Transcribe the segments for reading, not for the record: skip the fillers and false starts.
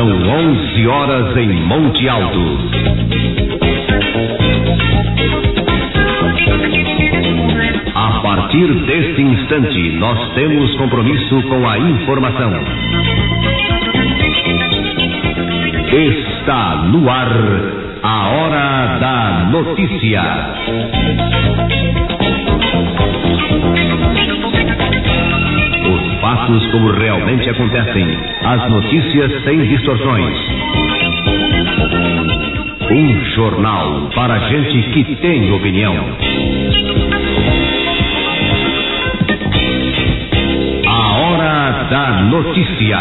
São 11 horas em Monte Alto. A partir deste instante, nós temos compromisso com a informação. Está no ar a Hora da Notícia. Os fatos como realmente acontecem, as notícias sem distorções. Um jornal para gente que tem opinião. A Hora da Notícia.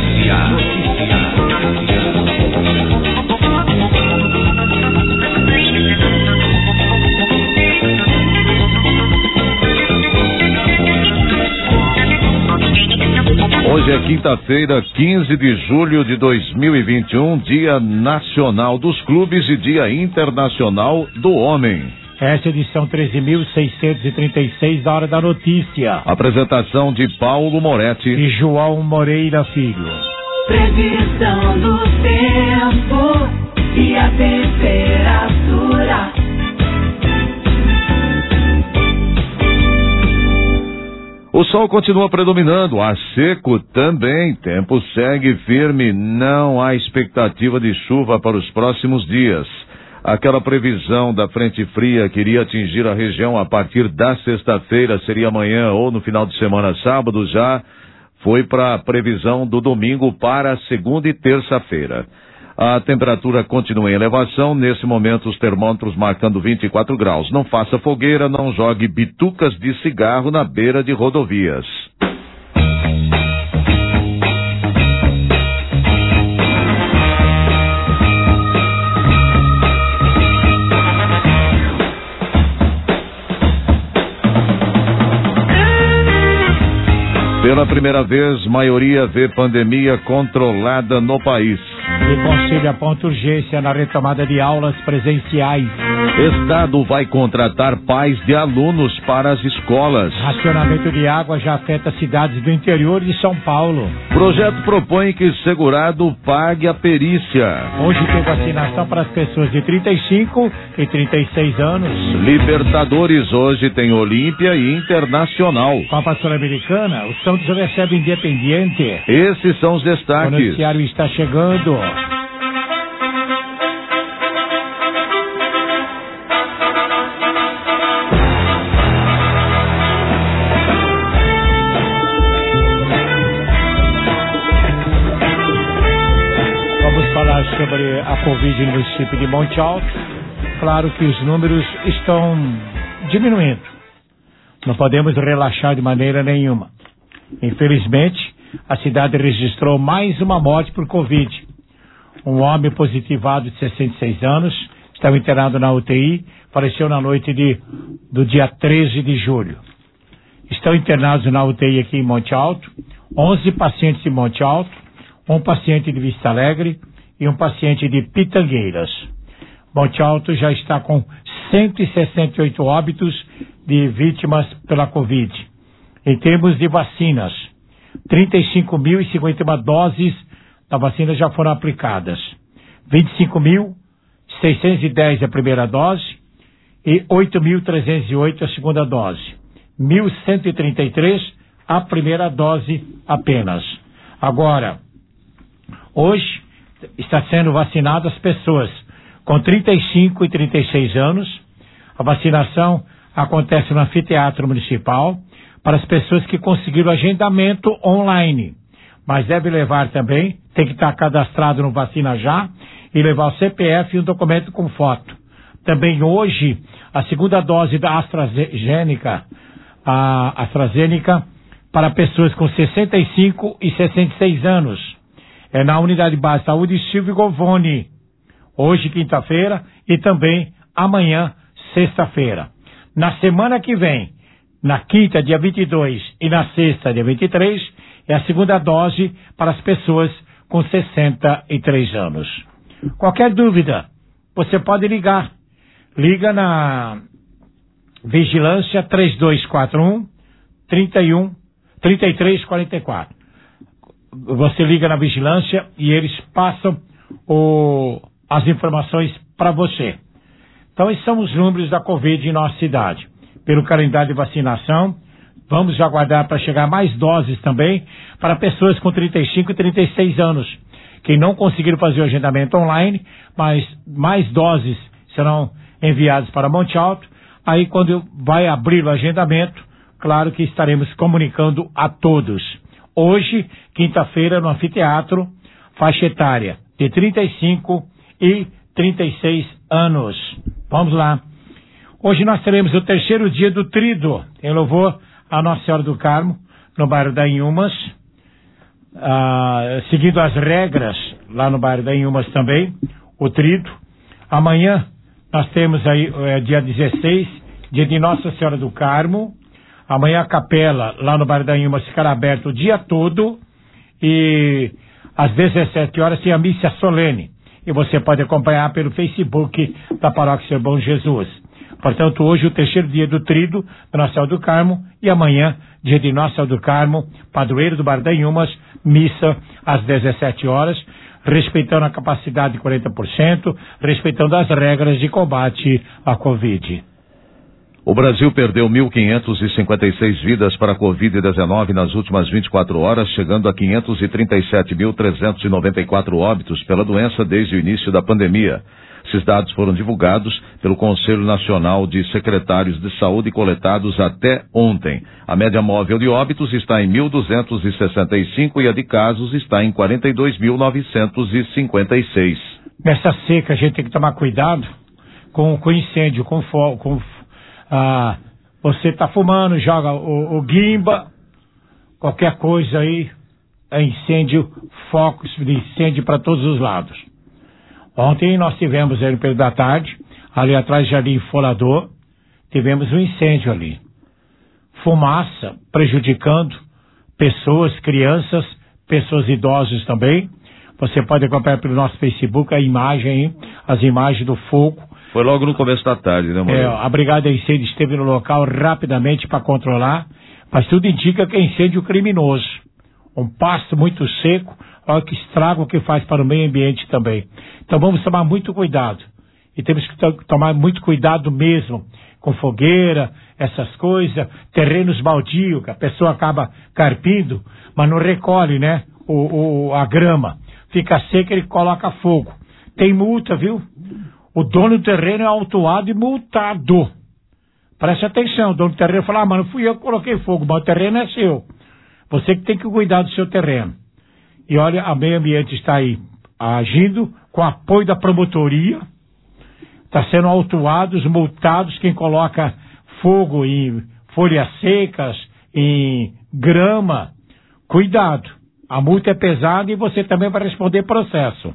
Hoje é quinta-feira, 15 de julho de 2021, Dia Nacional dos Clubes e Dia Internacional do Homem. Essa é a edição 13.636 da Hora da Notícia. Apresentação de Paulo Moretti e João Moreira Filho. Previsão do tempo e a temperatura. O sol continua predominando, ar seco também, tempo segue firme, não há expectativa de chuva para os próximos dias. Aquela previsão da frente fria que iria atingir a região a partir da sexta-feira, seria amanhã ou no final de semana, sábado, já foi para a previsão do domingo para segunda e terça-feira. A temperatura continua em elevação, nesse momento os termômetros marcando 24 graus. Não faça fogueira, não jogue bitucas de cigarro na beira de rodovias. Pela primeira vez, maioria vê pandemia controlada no país. E Conselho aponta urgência na retomada de aulas presenciais. Estado vai contratar pais de alunos para as escolas. Racionamento de água já afeta cidades do interior de São Paulo. Projeto propõe que segurado pague a perícia. Hoje tem vacinação para as pessoas de 35 e 36 anos. Libertadores, hoje tem Olímpia e Internacional. Copa Sul-Americana, o Santos recebe Independiente. Esses são os destaques. O noticiário está chegando. Vamos falar sobre a Covid no município de Monte Alto. Claro que os números estão diminuindo. Não podemos relaxar de maneira nenhuma. Infelizmente, a cidade registrou mais uma morte por Covid. Um homem positivado de 66 anos, estava internado na UTI, faleceu na noite do dia 13 de julho. Estão internados na UTI aqui em Monte Alto, 11 pacientes de Monte Alto, um paciente de Vista Alegre e um paciente de Pitangueiras. Monte Alto já está com 168 óbitos de vítimas pela Covid. Em termos de vacinas, 35.051 doses da vacina já foram aplicadas. 25.610 a primeira dose e 8.308 a segunda dose. 1.133 a primeira dose apenas. Agora, hoje está sendo vacinadas pessoas com 35 e 36 anos. A vacinação acontece no anfiteatro municipal para as pessoas que conseguiram agendamento online. Mas deve levar também, tem que estar cadastrado no Vacina Já e levar o CPF e um documento com foto. Também hoje, a segunda dose da AstraZeneca, para pessoas com 65 e 66 anos. É na Unidade Básica de Saúde Silvio Govoni. Hoje, quinta-feira, e também amanhã, sexta-feira. Na semana que vem, na quinta, dia 22, e na sexta, dia 23, é a segunda dose para as pessoas com 63 anos. Qualquer dúvida, você pode ligar. Liga na Vigilância 3241 3344. você liga na vigilância e eles passam as informações para você. Então, esses são os números da Covid em nossa cidade. Pelo calendário de vacinação, vamos aguardar para chegar mais doses também para pessoas com 35 e 36 anos, que não conseguiram fazer o agendamento online, mas mais doses serão enviadas para Monte Alto. Aí, quando vai abrir o agendamento, claro que estaremos comunicando a todos. Hoje, quinta-feira, no anfiteatro, faixa etária de 35 e 36 anos. Vamos lá. Hoje nós teremos o terceiro dia do Tríduo, em louvor a Nossa Senhora do Carmo, no bairro da Inhumas, seguindo as regras lá no bairro da Inhumas também, o Tríduo. Amanhã nós temos aí, dia 16, dia de Nossa Senhora do Carmo. Amanhã a capela lá no bairro da Inhumas ficará aberta o dia todo e às 17 horas tem a missa solene. E você pode acompanhar pelo Facebook da Paróquia Senhor Bom Jesus. Portanto, hoje o terceiro dia do Tríduo da Nossa Senhora do Carmo e amanhã, dia de Nossa Senhora do Carmo, padroeiro do bairro da Inhumas, missa às 17 horas, respeitando a capacidade de 40%, respeitando as regras de combate à Covid. O Brasil perdeu 1.556 vidas para a Covid-19 nas últimas 24 horas, chegando a 537.394 óbitos pela doença desde o início da pandemia. Esses dados foram divulgados pelo Conselho Nacional de Secretários de Saúde coletados até ontem. A média móvel de óbitos está em 1.265 e a de casos está em 42.956. Nessa seca a gente tem que tomar cuidado com incêndio, com fogo, você está fumando, joga o guimba, qualquer coisa aí, é incêndio, focos de incêndio para todos os lados. Ontem nós tivemos aí no período da tarde, ali atrás do Jardim Folador, tivemos um incêndio ali. Fumaça prejudicando pessoas, crianças, pessoas idosas também. Você pode acompanhar pelo nosso Facebook a imagem aí, as imagens do fogo. Foi logo no começo da tarde, né, Moreira? A Brigada de Incêndio esteve no local rapidamente para controlar, mas tudo indica que é incêndio criminoso. Um pasto muito seco, olha que estrago que faz para o meio ambiente também. Então vamos tomar muito cuidado. E temos que tomar muito cuidado mesmo com fogueira, essas coisas, terrenos baldios, que a pessoa acaba carpindo, mas não recolhe, né, a grama. Fica seca, ele coloca fogo. Tem multa, viu? O dono do terreno é autuado e multado. Preste atenção, o dono do terreno fala, mas não fui eu que coloquei fogo, mas o terreno é seu. Você que tem que cuidar do seu terreno. E olha, a Meio Ambiente está aí agindo com apoio da promotoria. Está sendo autuados, multados, quem coloca fogo em folhas secas, em grama. Cuidado, a multa é pesada e você também vai responder processo.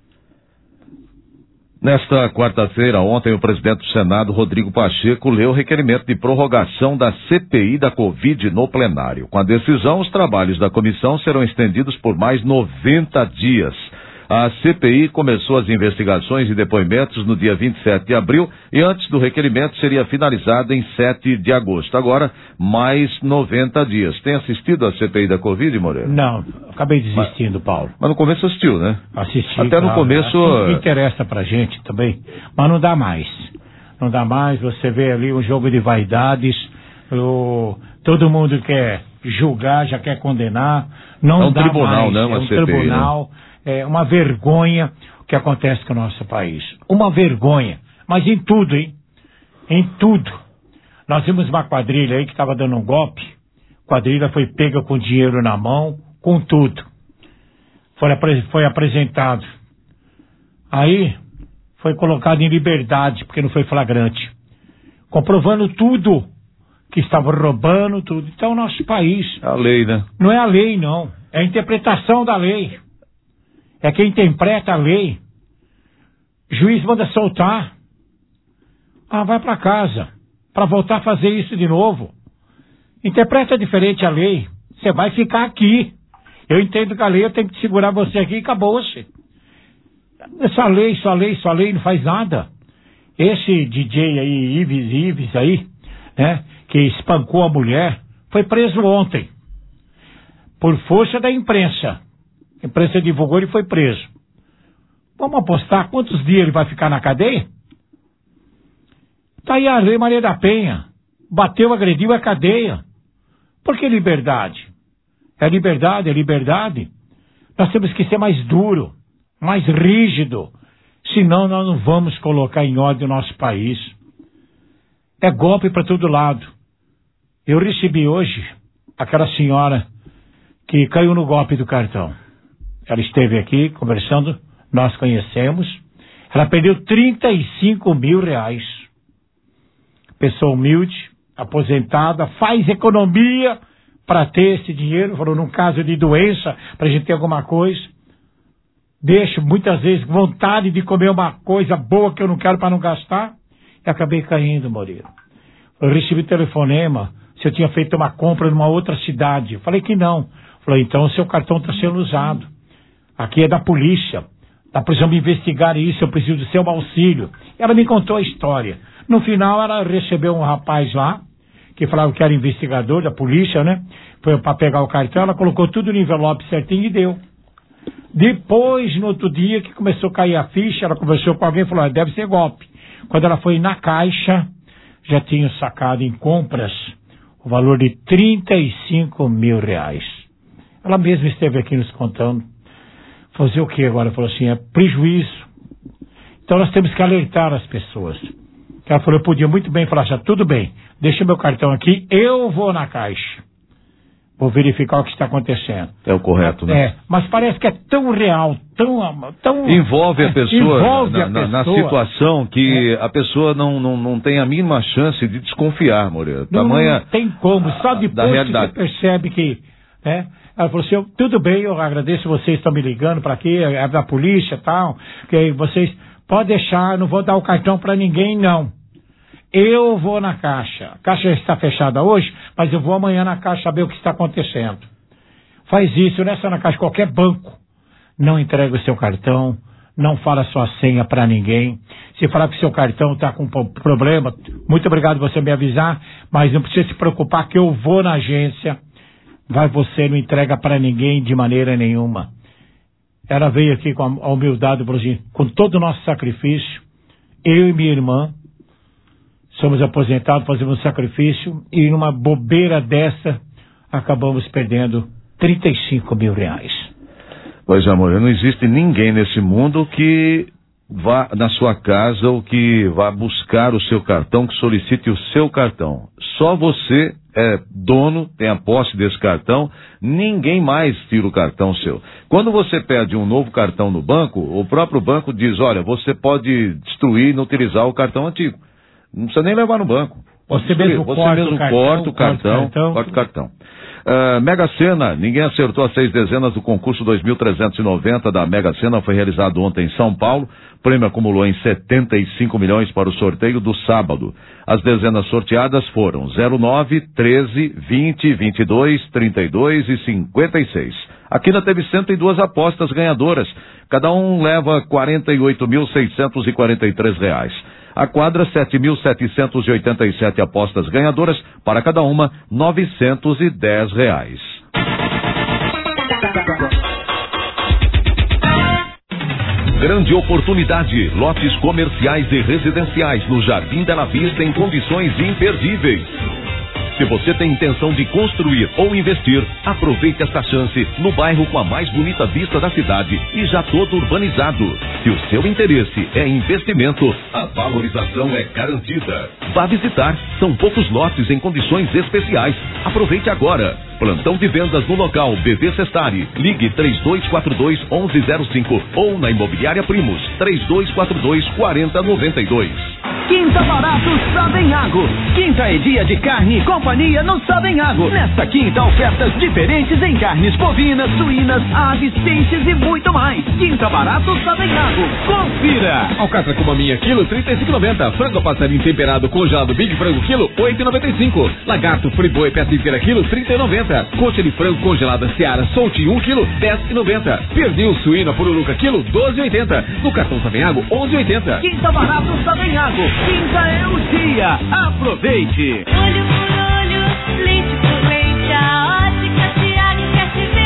Nesta quarta-feira, ontem, o presidente do Senado, Rodrigo Pacheco, leu o requerimento de prorrogação da CPI da Covid no plenário. Com a decisão, os trabalhos da comissão serão estendidos por mais 90 dias. A CPI começou as investigações e depoimentos no dia 27 de abril e antes do requerimento seria finalizada em 7 de agosto. Agora, mais 90 dias. Tem assistido a CPI da Covid, Moreira? Não, acabei desistindo, Paulo. Mas no começo assistiu, né? Assisti. Até no começo... Tudo que interessa pra gente também, mas não dá mais. Não dá mais, você vê ali um jogo de vaidades, todo mundo quer julgar, já quer condenar, não é um dá tribunal, mais. Né? Uma é um CPI, tribunal, né? É uma vergonha o que acontece com o nosso país. Uma vergonha. Mas em tudo, hein? Em tudo. Nós vimos uma quadrilha aí que estava dando um golpe. A quadrilha foi pega com dinheiro na mão, com tudo. Foi apresentado. Aí foi colocado em liberdade, porque não foi flagrante. Comprovando tudo que estavam roubando, tudo. Então, nosso país... A lei, né? Não é a lei, não. É a interpretação da lei. É quem interpreta a lei. O juiz manda soltar. Vai para casa. Para voltar a fazer isso de novo. Interpreta diferente a lei. Você vai ficar aqui. Eu entendo que a lei, eu tenho que segurar você aqui e acabou-se. Essa lei, sua lei não faz nada. Esse DJ aí, Ives aí, né, que espancou a mulher, foi preso ontem. por força da imprensa. A imprensa divulgou e foi preso. Vamos apostar quantos dias ele vai ficar na cadeia? Tá aí a Lei Maria da Penha. Bateu, agrediu, é cadeia. Por que liberdade? É liberdade, é liberdade. Nós temos que ser mais duro, mais rígido. Senão nós não vamos colocar em ordem o nosso país. É golpe para todo lado. Eu recebi hoje aquela senhora que caiu no golpe do cartão. Ela esteve aqui conversando, nós conhecemos. Ela perdeu 35 mil reais. Pessoa humilde, aposentada, faz economia para ter esse dinheiro. Falou, num caso de doença, para a gente ter alguma coisa. Deixo muitas vezes vontade de comer uma coisa boa que eu não quero para não gastar. E acabei caindo, Moreira. Eu recebi telefonema se eu tinha feito uma compra numa outra cidade. Falei que não. Falei, então o seu cartão está sendo usado. Aqui é da polícia. Nós precisamos investigar isso, eu preciso do seu auxílio. Ela me contou a história. No final, ela recebeu um rapaz lá, que falava que era investigador da polícia, né? Foi para pegar o cartão, ela colocou tudo no envelope certinho e deu. Depois, no outro dia, que começou a cair a ficha, ela conversou com alguém e falou, deve ser golpe. Quando ela foi na caixa, já tinha sacado em compras o valor de 35 mil reais. Ela mesma esteve aqui nos contando. Fazer o que agora? Falou assim, é prejuízo. Então nós temos que alertar as pessoas. Ela falou, eu podia muito bem falar assim, tudo bem, deixa meu cartão aqui, eu vou na caixa. Vou verificar o que está acontecendo. É o correto, né? É, mas parece que é tão real, tão envolve a pessoa, envolve na situação que a pessoa não tem a mínima chance de desconfiar, Moreira. Não tem como, só depois que você percebe que... né? Ela falou assim, tudo bem, eu agradeço vocês estão me ligando para aqui, é da polícia e tal, que vocês podem deixar, não vou dar o cartão para ninguém, não. Eu vou na caixa. A caixa está fechada hoje, mas eu vou amanhã na caixa saber o que está acontecendo. Faz isso, não é só na caixa, qualquer banco. Não entrega o seu cartão, não fala sua senha para ninguém. Se falar que o seu cartão está com problema, muito obrigado por você me avisar, mas não precisa se preocupar que eu vou na agência. Você não entrega para ninguém de maneira nenhuma. Ela veio aqui com a humildade, com todo o nosso sacrifício, eu e minha irmã, somos aposentados, fazemos um sacrifício e numa bobeira dessa acabamos perdendo 35 mil reais. Pois, amor, não existe ninguém nesse mundo que vá na sua casa ou que vá buscar o seu cartão, que solicite o seu cartão. Só você é dono, tem a posse desse cartão, ninguém mais tira o cartão seu. Quando você pede um novo cartão no banco, o próprio banco diz, olha, você pode destruir e não utilizar o cartão antigo. Não precisa nem levar no banco. Você mesmo corta o cartão. Mega Sena, ninguém acertou as 6 dezenas do concurso 2.390 da Mega Sena, foi realizado ontem em São Paulo. O prêmio acumulou em 75 milhões para o sorteio do sábado. As dezenas sorteadas foram 09, 13, 20, 22, 32 e 56. A Quina teve 102 apostas ganhadoras. Cada um leva R$ 48.643. A quadra, 7.787 apostas ganhadoras, para cada uma, R$ 910. Grande oportunidade, lotes comerciais e residenciais no Jardim Bela Vista em condições imperdíveis. Se você tem intenção de construir ou investir, aproveite esta chance no bairro com a mais bonita vista da cidade e já todo urbanizado. Se o seu interesse é investimento, a valorização é garantida. Vá visitar, são poucos lotes em condições especiais. Aproveite agora. Plantão de vendas no local BV Sestari. Ligue 3242-1105 ou na Imobiliária Primos 3242-4092. Quinta Barato Savenhago. Quinta é dia de carne e companhia no Savenhago. Nesta quinta, ofertas diferentes em carnes bovinas, suínas, aves, peixes e muito mais. Quinta Barato Savenhago. Confira. Alcatra com maminha quilo, R$ 35,90. Frango passarinho temperado congelado Big Frango quilo, R$ 8,95. Lagarto friboi peça inteira quilo, R$ 30,90. Coxa de frango congelada Seara soltinho 1 quilo, R$ 10,90. Pernil suína pururuca quilo, R$ 12,80. No cartão Savenhago, R$ 11,80. Quinta Barato Savenhago. Quinta é o dia. Aproveite. Olho por olho, leite por leite, a Ótica Thiago quer te ver.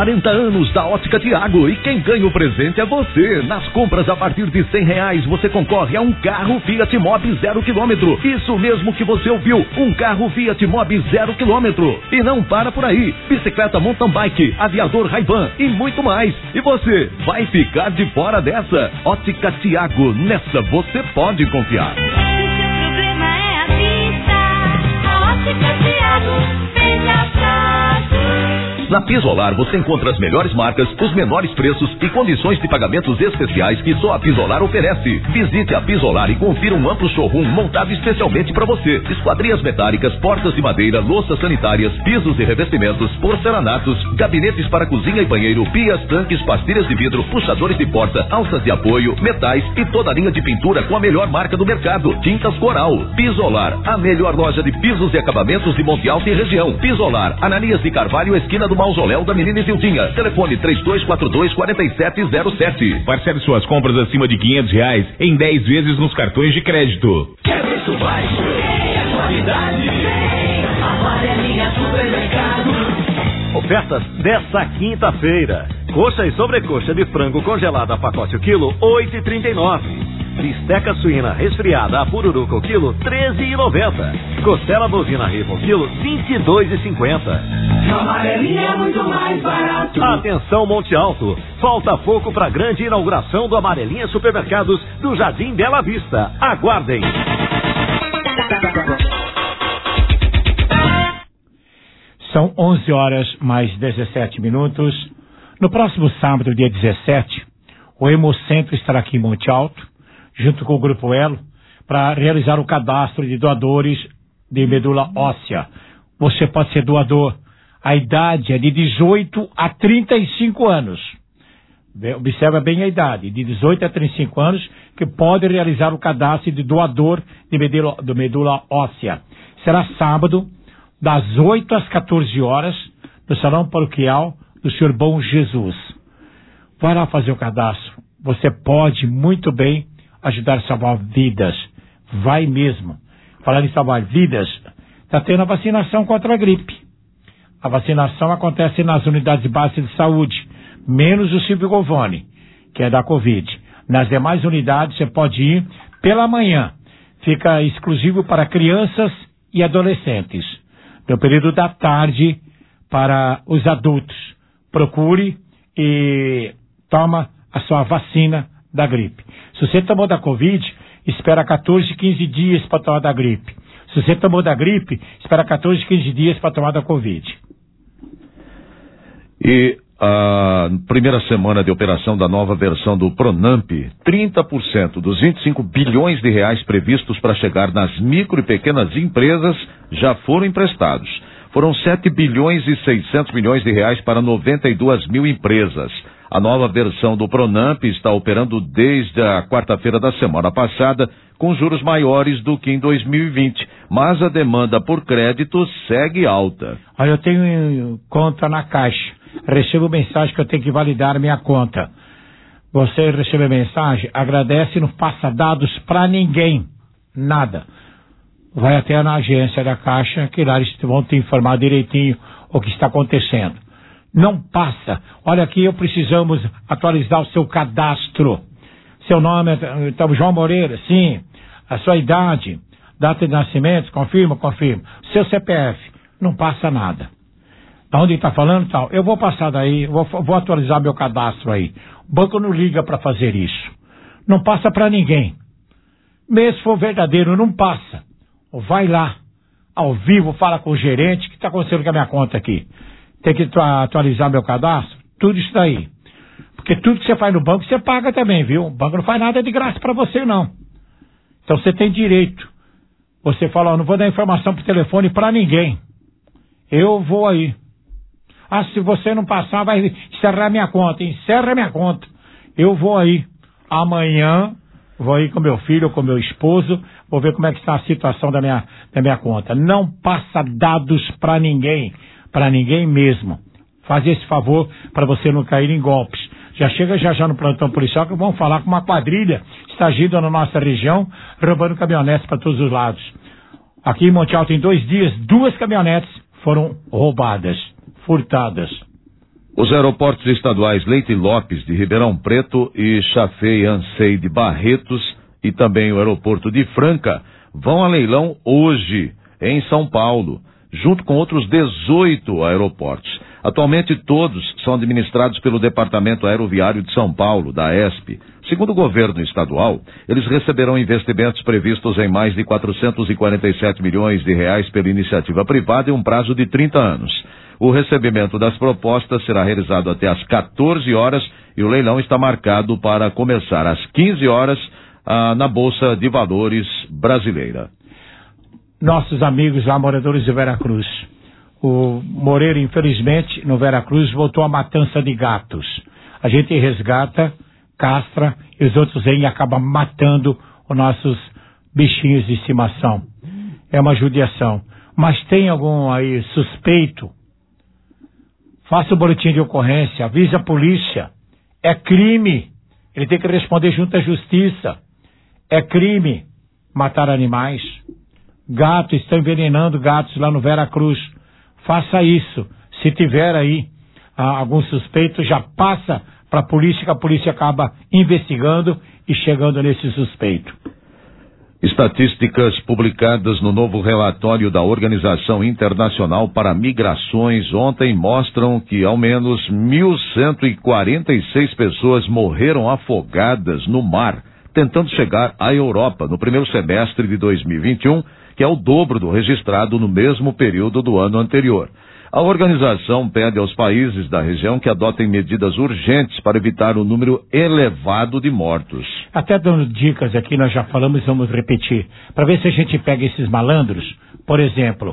40 anos da Ótica Tiago e quem ganha o presente é você. Nas compras a partir de R$100 você concorre a um carro Fiat Mobi 0 km. Isso mesmo que você ouviu, um carro Fiat Mobi 0 km. E não para por aí, bicicleta mountain bike, aviador Ray-Ban e muito mais. E você vai ficar de fora dessa? Ótica Tiago, nessa você pode confiar. Se seu problema é a vista, a Ótica Tiago vem de atrás. Na Pisolar você encontra as melhores marcas, os menores preços e condições de pagamentos especiais que só a Pisolar oferece. Visite a Pisolar e confira um amplo showroom montado especialmente para você. Esquadrias metálicas, portas de madeira, louças sanitárias, pisos e revestimentos, porcelanatos, gabinetes para cozinha e banheiro, pias, tanques, pastilhas de vidro, puxadores de porta, alças de apoio, metais e toda a linha de pintura com a melhor marca do mercado, Tintas Coral. Pisolar, a melhor loja de pisos e acabamentos de Monte Alto e região. Pisolar, Ananias de Carvalho, esquina do Mausoléu da Menina Isildinha. Telefone 3242-4707. Parcele suas compras acima de R$500 em 10 vezes nos cartões de crédito. Quer preço baixo? É qualidade. Amarelinha Supermercado. Ofertas dessa quinta-feira. Coxa e sobrecoxa de frango congelada pacote o quilo, R$8,39. Bisteca suína resfriada a pururuca o quilo, R$13,90. Costela bovina ripa o quilo, R$22,50. Amarelinha é muito mais barato. Atenção Monte Alto, falta pouco para a grande inauguração do Amarelinha Supermercados do Jardim Bela Vista. Aguardem. São 11 horas mais 17 minutos. No próximo sábado, dia 17, o Hemocentro estará aqui em Monte Alto, junto com o Grupo Elo, para realizar o cadastro de doadores de medula óssea. Você pode ser doador. A idade é de 18 a 35 anos. Observa bem a idade, de 18 a 35 anos, que pode realizar o cadastro de doador de medula óssea. Será sábado, das 8 às 14 horas, no Salão Paroquial do Senhor Bom Jesus. Vai lá fazer o cadastro. Você pode muito bem ajudar a salvar vidas. Vai mesmo. Falando em salvar vidas, está tendo a vacinação contra a gripe. A vacinação acontece nas unidades básicas de saúde, menos o Silvio Govone, que é da Covid. Nas demais unidades você pode ir pela manhã. Fica exclusivo para crianças e adolescentes. No período da tarde, para os adultos. Procure e toma a sua vacina da gripe. Se você tomou da Covid, espera 14, 15 dias para tomar da gripe. Se você tomou da gripe, espera 14, 15 dias para tomar da Covid. E a primeira semana de operação da nova versão do Pronamp, 30% dos 25 bilhões de reais previstos para chegar nas micro e pequenas empresas já foram emprestados. Foram 7 bilhões e 600 milhões de reais para 92 mil empresas. A nova versão do Pronamp está operando desde a quarta-feira da semana passada, com juros maiores do que em 2020, mas a demanda por crédito segue alta. Olha, eu tenho conta na Caixa. Recebo mensagem que eu tenho que validar minha conta. Você recebe a mensagem, agradece e não passa dados para ninguém. Nada. Vai até na agência da Caixa, que lá eles vão te informar direitinho o que está acontecendo. Não passa. Olha aqui, precisamos atualizar o seu cadastro. Seu nome é João Moreira, sim. A sua idade, data de nascimento, confirma. Seu CPF, não passa nada. Da onde está falando, tal? Eu vou passar daí, vou atualizar meu cadastro aí. O banco não liga para fazer isso. Não passa para ninguém. Mesmo se for verdadeiro, não passa. Vai lá, ao vivo, fala com o gerente, o que está acontecendo com a minha conta aqui? Tem que atualizar meu cadastro? Tudo isso daí. Porque tudo que você faz no banco, você paga também, viu? O banco não faz nada de graça para você, não. Então você tem direito. Você fala, não vou dar informação por telefone para ninguém. Eu vou aí. Ah, se você não passar, vai encerrar minha conta. Encerra minha conta. Eu vou aí. Amanhã, vou aí com meu filho, com meu esposo, vou ver como é que está a situação da minha conta. Não passa dados para ninguém mesmo. Faz esse favor para você não cair em golpes. Já chega já no plantão policial que vão falar com uma quadrilha está agindo na nossa região, roubando caminhonetes para todos os lados. Aqui em Monte Alto, em 2 dias, 2 caminhonetes foram roubadas, furtadas. Os aeroportos estaduais Leite Lopes de Ribeirão Preto e Chafei Ansei de Barretos e também o aeroporto de Franca vão a leilão hoje em São Paulo, junto com outros 18 aeroportos. Atualmente todos são administrados pelo Departamento Aeroviário de São Paulo, da ESP. Segundo o governo estadual, eles receberão investimentos previstos em mais de 447 milhões de reais pela iniciativa privada em um prazo de 30 anos. O recebimento das propostas será realizado até às 14 horas e o leilão está marcado para começar às 15 horas na Bolsa de Valores brasileira. Nossos amigos lá, moradores de Veracruz. O Moreira, infelizmente, no Veracruz, voltou a matança de gatos. A gente resgata, castra, e os outros vêm e acabam matando os nossos bichinhos de estimação. É uma judiação. Mas tem algum aí suspeito? Faça o boletim de ocorrência, avise a polícia. É crime. Ele tem que responder junto à justiça. É crime matar animais. Gatos, estão envenenando gatos lá no Veracruz. Faça isso. Se tiver aí algum suspeito, já passa para a polícia, que a polícia acaba investigando e chegando nesse suspeito. Estatísticas publicadas no novo relatório da Organização Internacional para Migrações ontem mostram que ao menos 1.146 pessoas morreram afogadas no mar, tentando chegar à Europa no primeiro semestre de 2021, que é o dobro do registrado no mesmo período do ano anterior. A organização pede aos países da região que adotem medidas urgentes para evitar um número elevado de mortos. Até dando dicas aqui, nós já falamos e vamos repetir, para ver se a gente pega esses malandros. Por exemplo,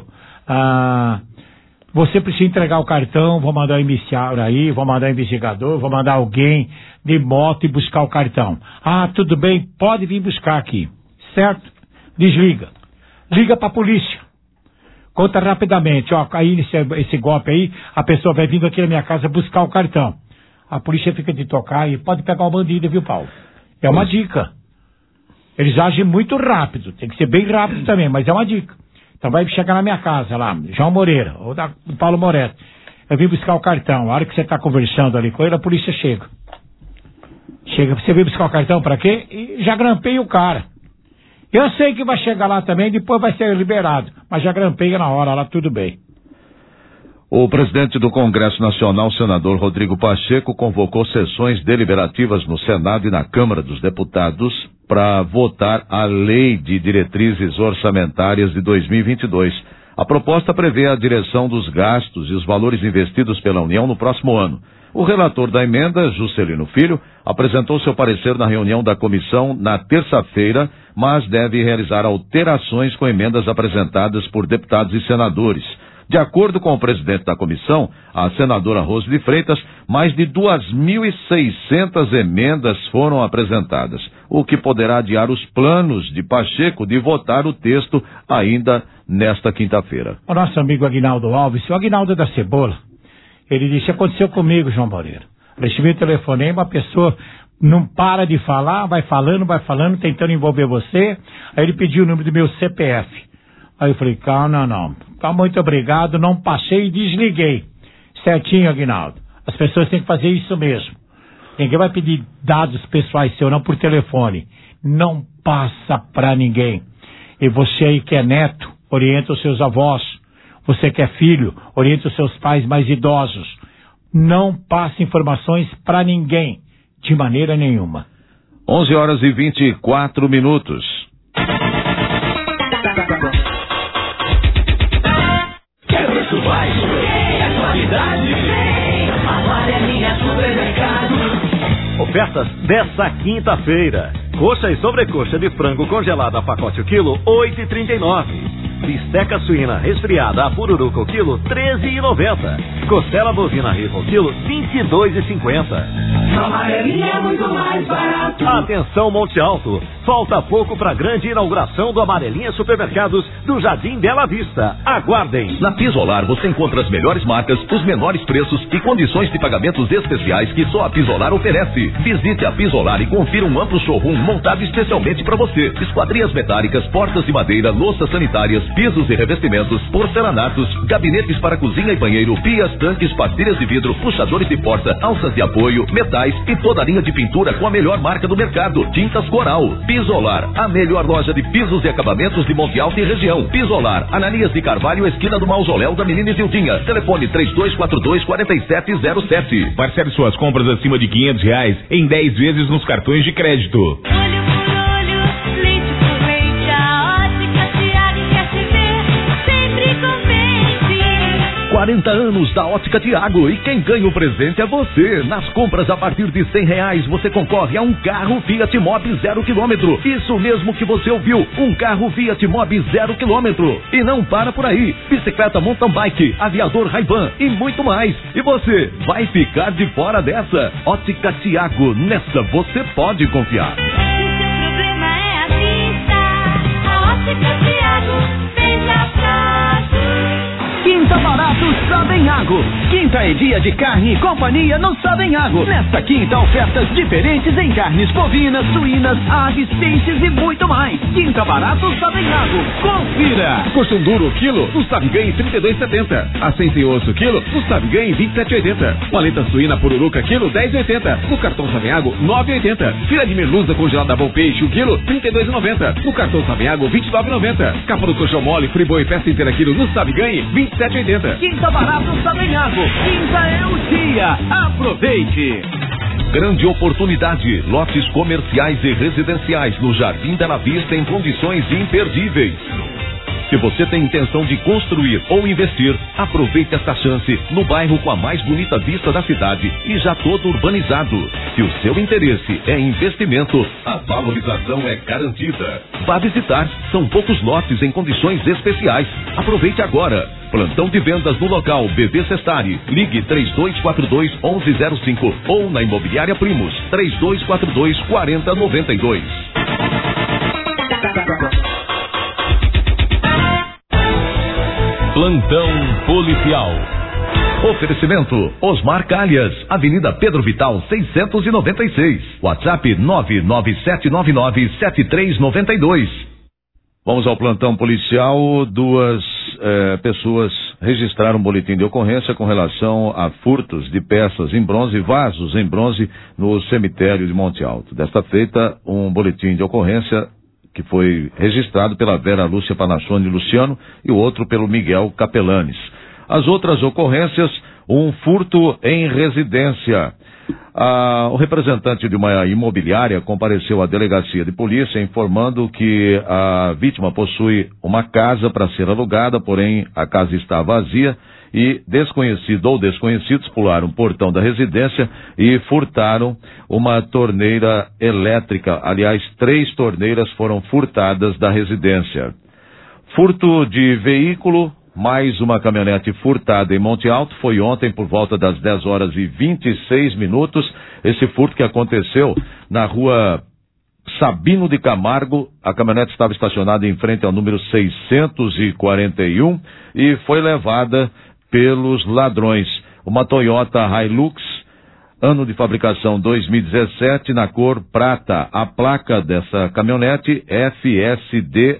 você precisa entregar o cartão, vou mandar um emissário aí, vou mandar um investigador, vou mandar alguém de moto e buscar o cartão. Tudo bem, pode vir buscar aqui, certo? Desliga. Liga para a polícia. Conta rapidamente, aí esse golpe aí, a pessoa vai vindo aqui na minha casa buscar o cartão. A polícia fica de tocar e pode pegar o bandido, viu, Paulo? É uma dica. Eles agem muito rápido, tem que ser bem rápido também, mas é uma dica. Então vai chegar na minha casa lá, João Moreira, ou da Paulo Moretti. Eu vim buscar o cartão, a hora que você está conversando ali com ele, a polícia chega. Você veio buscar o cartão para quê? E já grampeia o cara. Eu sei que vai chegar lá também, depois vai ser liberado, mas já grampeia na hora lá, tudo bem. O presidente do Congresso Nacional, senador Rodrigo Pacheco, convocou sessões deliberativas no Senado e na Câmara dos Deputados para votar a Lei de Diretrizes Orçamentárias de 2022. A proposta prevê a direção dos gastos e os valores investidos pela União no próximo ano. O relator da emenda, Juscelino Filho, apresentou seu parecer na reunião da comissão na terça-feira, mas deve realizar alterações com emendas apresentadas por deputados e senadores. De acordo com o presidente da comissão, a senadora Rose de Freitas, mais de 2.600 emendas foram apresentadas, o que poderá adiar os planos de Pacheco de votar o texto ainda nesta quinta-feira. O nosso amigo Aguinaldo Alves, o Aguinaldo da Cebola, ele disse: aconteceu comigo, João Moreira. Recebi o telefonema, a pessoa não para de falar, vai falando, tentando envolver você. Aí ele pediu o número do meu CPF. Aí eu falei: calma, não. Tá, muito obrigado, não passei e desliguei. Certinho, Aguinaldo. As pessoas têm que fazer isso mesmo. Ninguém vai pedir dados pessoais seus, não, por telefone. Não passa pra ninguém. E você aí que é neto, orienta os seus avós. Você que é filho, orienta os seus pais mais idosos. Não passe informações pra ninguém, de maneira nenhuma. 11h24. Quer preço baixo? É qualidade? Amarelinha Supermercado. Ofertas dessa quinta-feira. Coxa e sobrecoxa de frango congelada pacote o quilo, R$ 8,39. Bisteca suína resfriada a pururuca o quilo, R$ 13,90. Costela bovina rifa o quilo, R$ 22,50. Amarelinha é muito mais barato. Atenção, Monte Alto. Falta pouco para a grande inauguração do Amarelinha Supermercados do Jardim Bela Vista. Aguardem. Na Pisolar você encontra as melhores marcas, os menores preços e condições de pagamentos especiais que só a Pisolar oferece. Visite a Pisolar e confira um amplo showroom montado especialmente para você. Esquadrias metálicas, portas de madeira, louças sanitárias, pisos e revestimentos, porcelanatos, gabinetes para cozinha e banheiro, pias, tanques, pastilhas de vidro, puxadores de porta, alças de apoio, metais e toda a linha de pintura com a melhor marca do mercado, Tintas Coral. Pisolar, a melhor loja de pisos e acabamentos de Monte Alto e região. Pisolar, Ananias de Carvalho, esquina do Mausoléu da Menina Isildinha. Telefone 3242-4707. Parcele suas compras acima de R$500 em 10 vezes nos cartões de crédito. Olho por olho, leite por leite, a Ótica Tiago quer te ver sempre contente. 40 anos da Ótica Tiago e quem ganha o presente é você. Nas compras a partir de R$100 você concorre a um carro Fiat Mobi 0 km. Isso mesmo que você ouviu, um carro Fiat Mobi 0 km. E não para por aí, bicicleta mountain bike, aviador Ray-Ban e muito mais. E você vai ficar de fora dessa. Ótica Tiago, nessa você pode confiar. Se o seu problema é a vista, a Ótica Tiago veja fácil. Quinta barato Savenhago. Quinta é dia de carne e companhia no Savenhago. Nesta quinta, ofertas diferentes em carnes bovinas, suínas, aves, peixes e muito mais. Quinta barato Savenhago. Confira! Coxão duro, quilo, no Savigan, R$32,70. Acém sem osso, quilo, no Savigan, R$27,80. Paleta suína pururuca, quilo, R$10,80. No cartão Savenhago, R$9,80. Filé de merluza congelada bom peixe, o quilo, R$32,90. No cartão Savenhago, R$29,90. Capa do colchão mole, friboi, peça inteira, quilo, no Savigan, R$27,80. Quinta barato Savenhago. Quinta é o dia. Aproveite! Grande oportunidade, lotes comerciais e residenciais no Jardim Bela Vista em condições imperdíveis. Se você tem intenção de construir ou investir, aproveite esta chance no bairro com a mais bonita vista da cidade e já todo urbanizado. Se o seu interesse é investimento, a valorização é garantida. Vá visitar, são poucos lotes em condições especiais. Aproveite agora. Plantão de vendas no local BV Sestari. Ligue 3242-1105 ou na Imobiliária Primos 3242-4092. Plantão policial. Oferecimento Osmar Calhas, Avenida Pedro Vital 696. WhatsApp 997997392. Vamos ao plantão policial. Duas pessoas registraram um boletim de ocorrência com relação a furtos de peças em bronze, vasos em bronze, no cemitério de Monte Alto. Desta feita, um boletim de ocorrência que foi registrado pela Vera Lúcia Panachone Luciano e o outro pelo Miguel Capelanes. As outras ocorrências, um furto em residência. O representante de uma imobiliária compareceu à delegacia de polícia informando que a vítima possui uma casa para ser alugada, porém a casa está vazia e desconhecido ou desconhecidos pularam o portão da residência e furtaram uma torneira elétrica. Aliás, 3 torneiras foram furtadas da residência. Furto de veículo. Mais uma caminhonete furtada em Monte Alto, foi ontem por volta das 10h26. Esse furto que aconteceu na rua Sabino de Camargo. A caminhonete estava estacionada em frente ao número 641 e foi levada pelos ladrões. Uma Toyota Hilux, ano de fabricação 2017, na cor prata. A placa dessa caminhonete FSD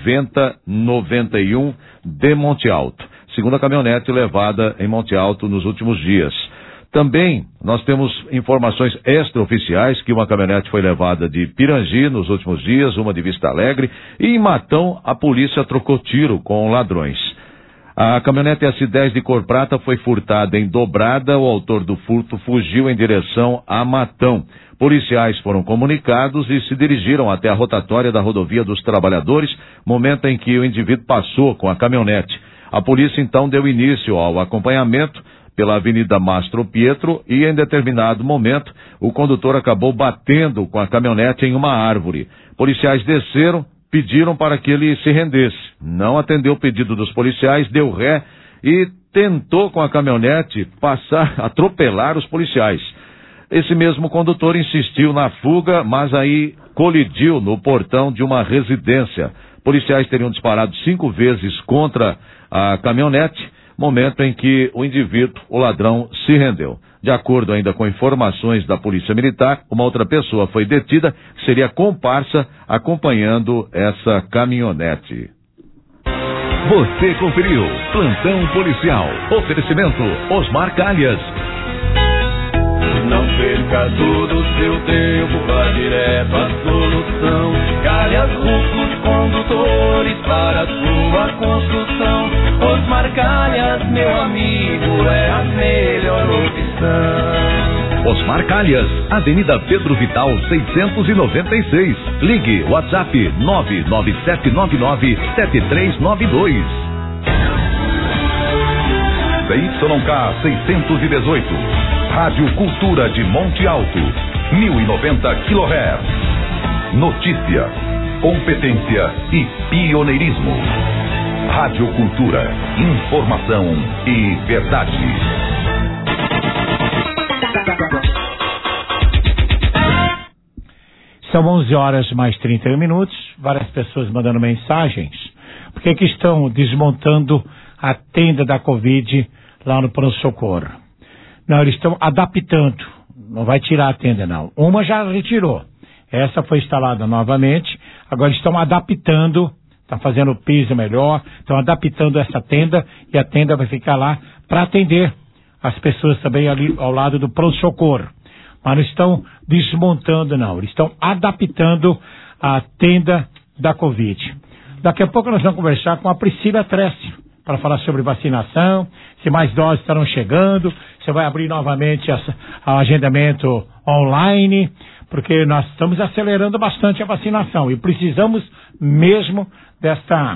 9091 de Monte Alto. Segunda caminhonete levada em Monte Alto nos últimos dias. Também nós temos informações extraoficiais que uma caminhonete foi levada de Pirangi nos últimos dias, uma de Vista Alegre, e em Matão a polícia trocou tiro com ladrões. A caminhonete S10 de cor prata foi furtada em Dobrada. O autor do furto fugiu em direção a Matão. Policiais foram comunicados e se dirigiram até a rotatória da Rodovia dos Trabalhadores, momento em que o indivíduo passou com a caminhonete. A polícia então deu início ao acompanhamento pela Avenida Mastro Pietro e em determinado momento o condutor acabou batendo com a caminhonete em uma árvore. Policiais desceram, pediram para que ele se rendesse. Não atendeu o pedido dos policiais, deu ré e tentou com a caminhonete atropelar os policiais. Esse mesmo condutor insistiu na fuga, mas aí colidiu no portão de uma residência. Policiais teriam disparado 5 vezes contra a caminhonete, momento em que o indivíduo, o ladrão, se rendeu. De acordo ainda com informações da Polícia Militar, uma outra pessoa foi detida, que seria comparsa acompanhando essa caminhonete. Você conferiu Plantão Policial. Oferecimento Osmar Calhas. Não perca todo o seu tempo, vá direto à solução. Calhas Rufos Condutores para sua construção. Osmar Calhas, meu amigo, é a melhor opção. Osmar Calhas, Avenida Pedro Vital 696. Ligue WhatsApp 997997392. ZYK 618. Rádio Cultura de Monte Alto, 1090 kHz. Notícia, competência e pioneirismo. Rádio Cultura, informação e verdade. São 11 horas mais 31 minutos, várias pessoas mandando mensagens, porque que estão desmontando a tenda da Covid lá no pronto-socorro. Não, eles estão adaptando, não vai tirar a tenda não. Uma já retirou, essa foi instalada novamente, agora estão adaptando, estão fazendo o piso melhor, estão adaptando essa tenda e a tenda vai ficar lá para atender as pessoas também ali ao lado do pronto-socorro. Mas não estão desmontando não, eles estão adaptando a tenda da Covid. Daqui a pouco nós vamos conversar com a Priscila Tressi para falar sobre vacinação, se mais doses estarão chegando, se vai abrir novamente o agendamento online, porque nós estamos acelerando bastante a vacinação e precisamos mesmo destas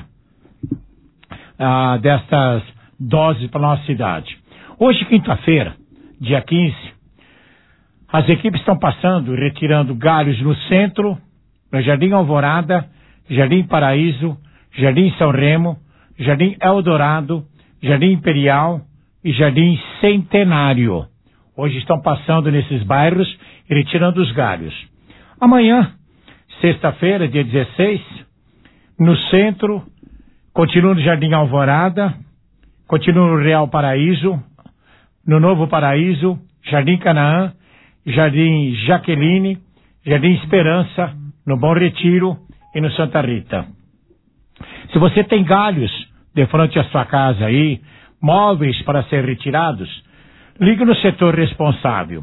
doses para a nossa cidade. Hoje, quinta-feira, dia 15, as equipes estão passando e retirando galhos no centro, no Jardim Alvorada, Jardim Paraíso, Jardim São Remo, Jardim Eldorado, Jardim Imperial e Jardim Centenário. Hoje estão passando nesses bairros e retirando os galhos. Amanhã, sexta-feira, dia 16, no centro, continua no Jardim Alvorada, continua no Real Paraíso, no Novo Paraíso, Jardim Canaã, Jardim Jaqueline, Jardim Esperança, no Bom Retiro e no Santa Rita. Se você tem galhos de frente à sua casa aí, móveis para ser retirados, ligue no setor responsável,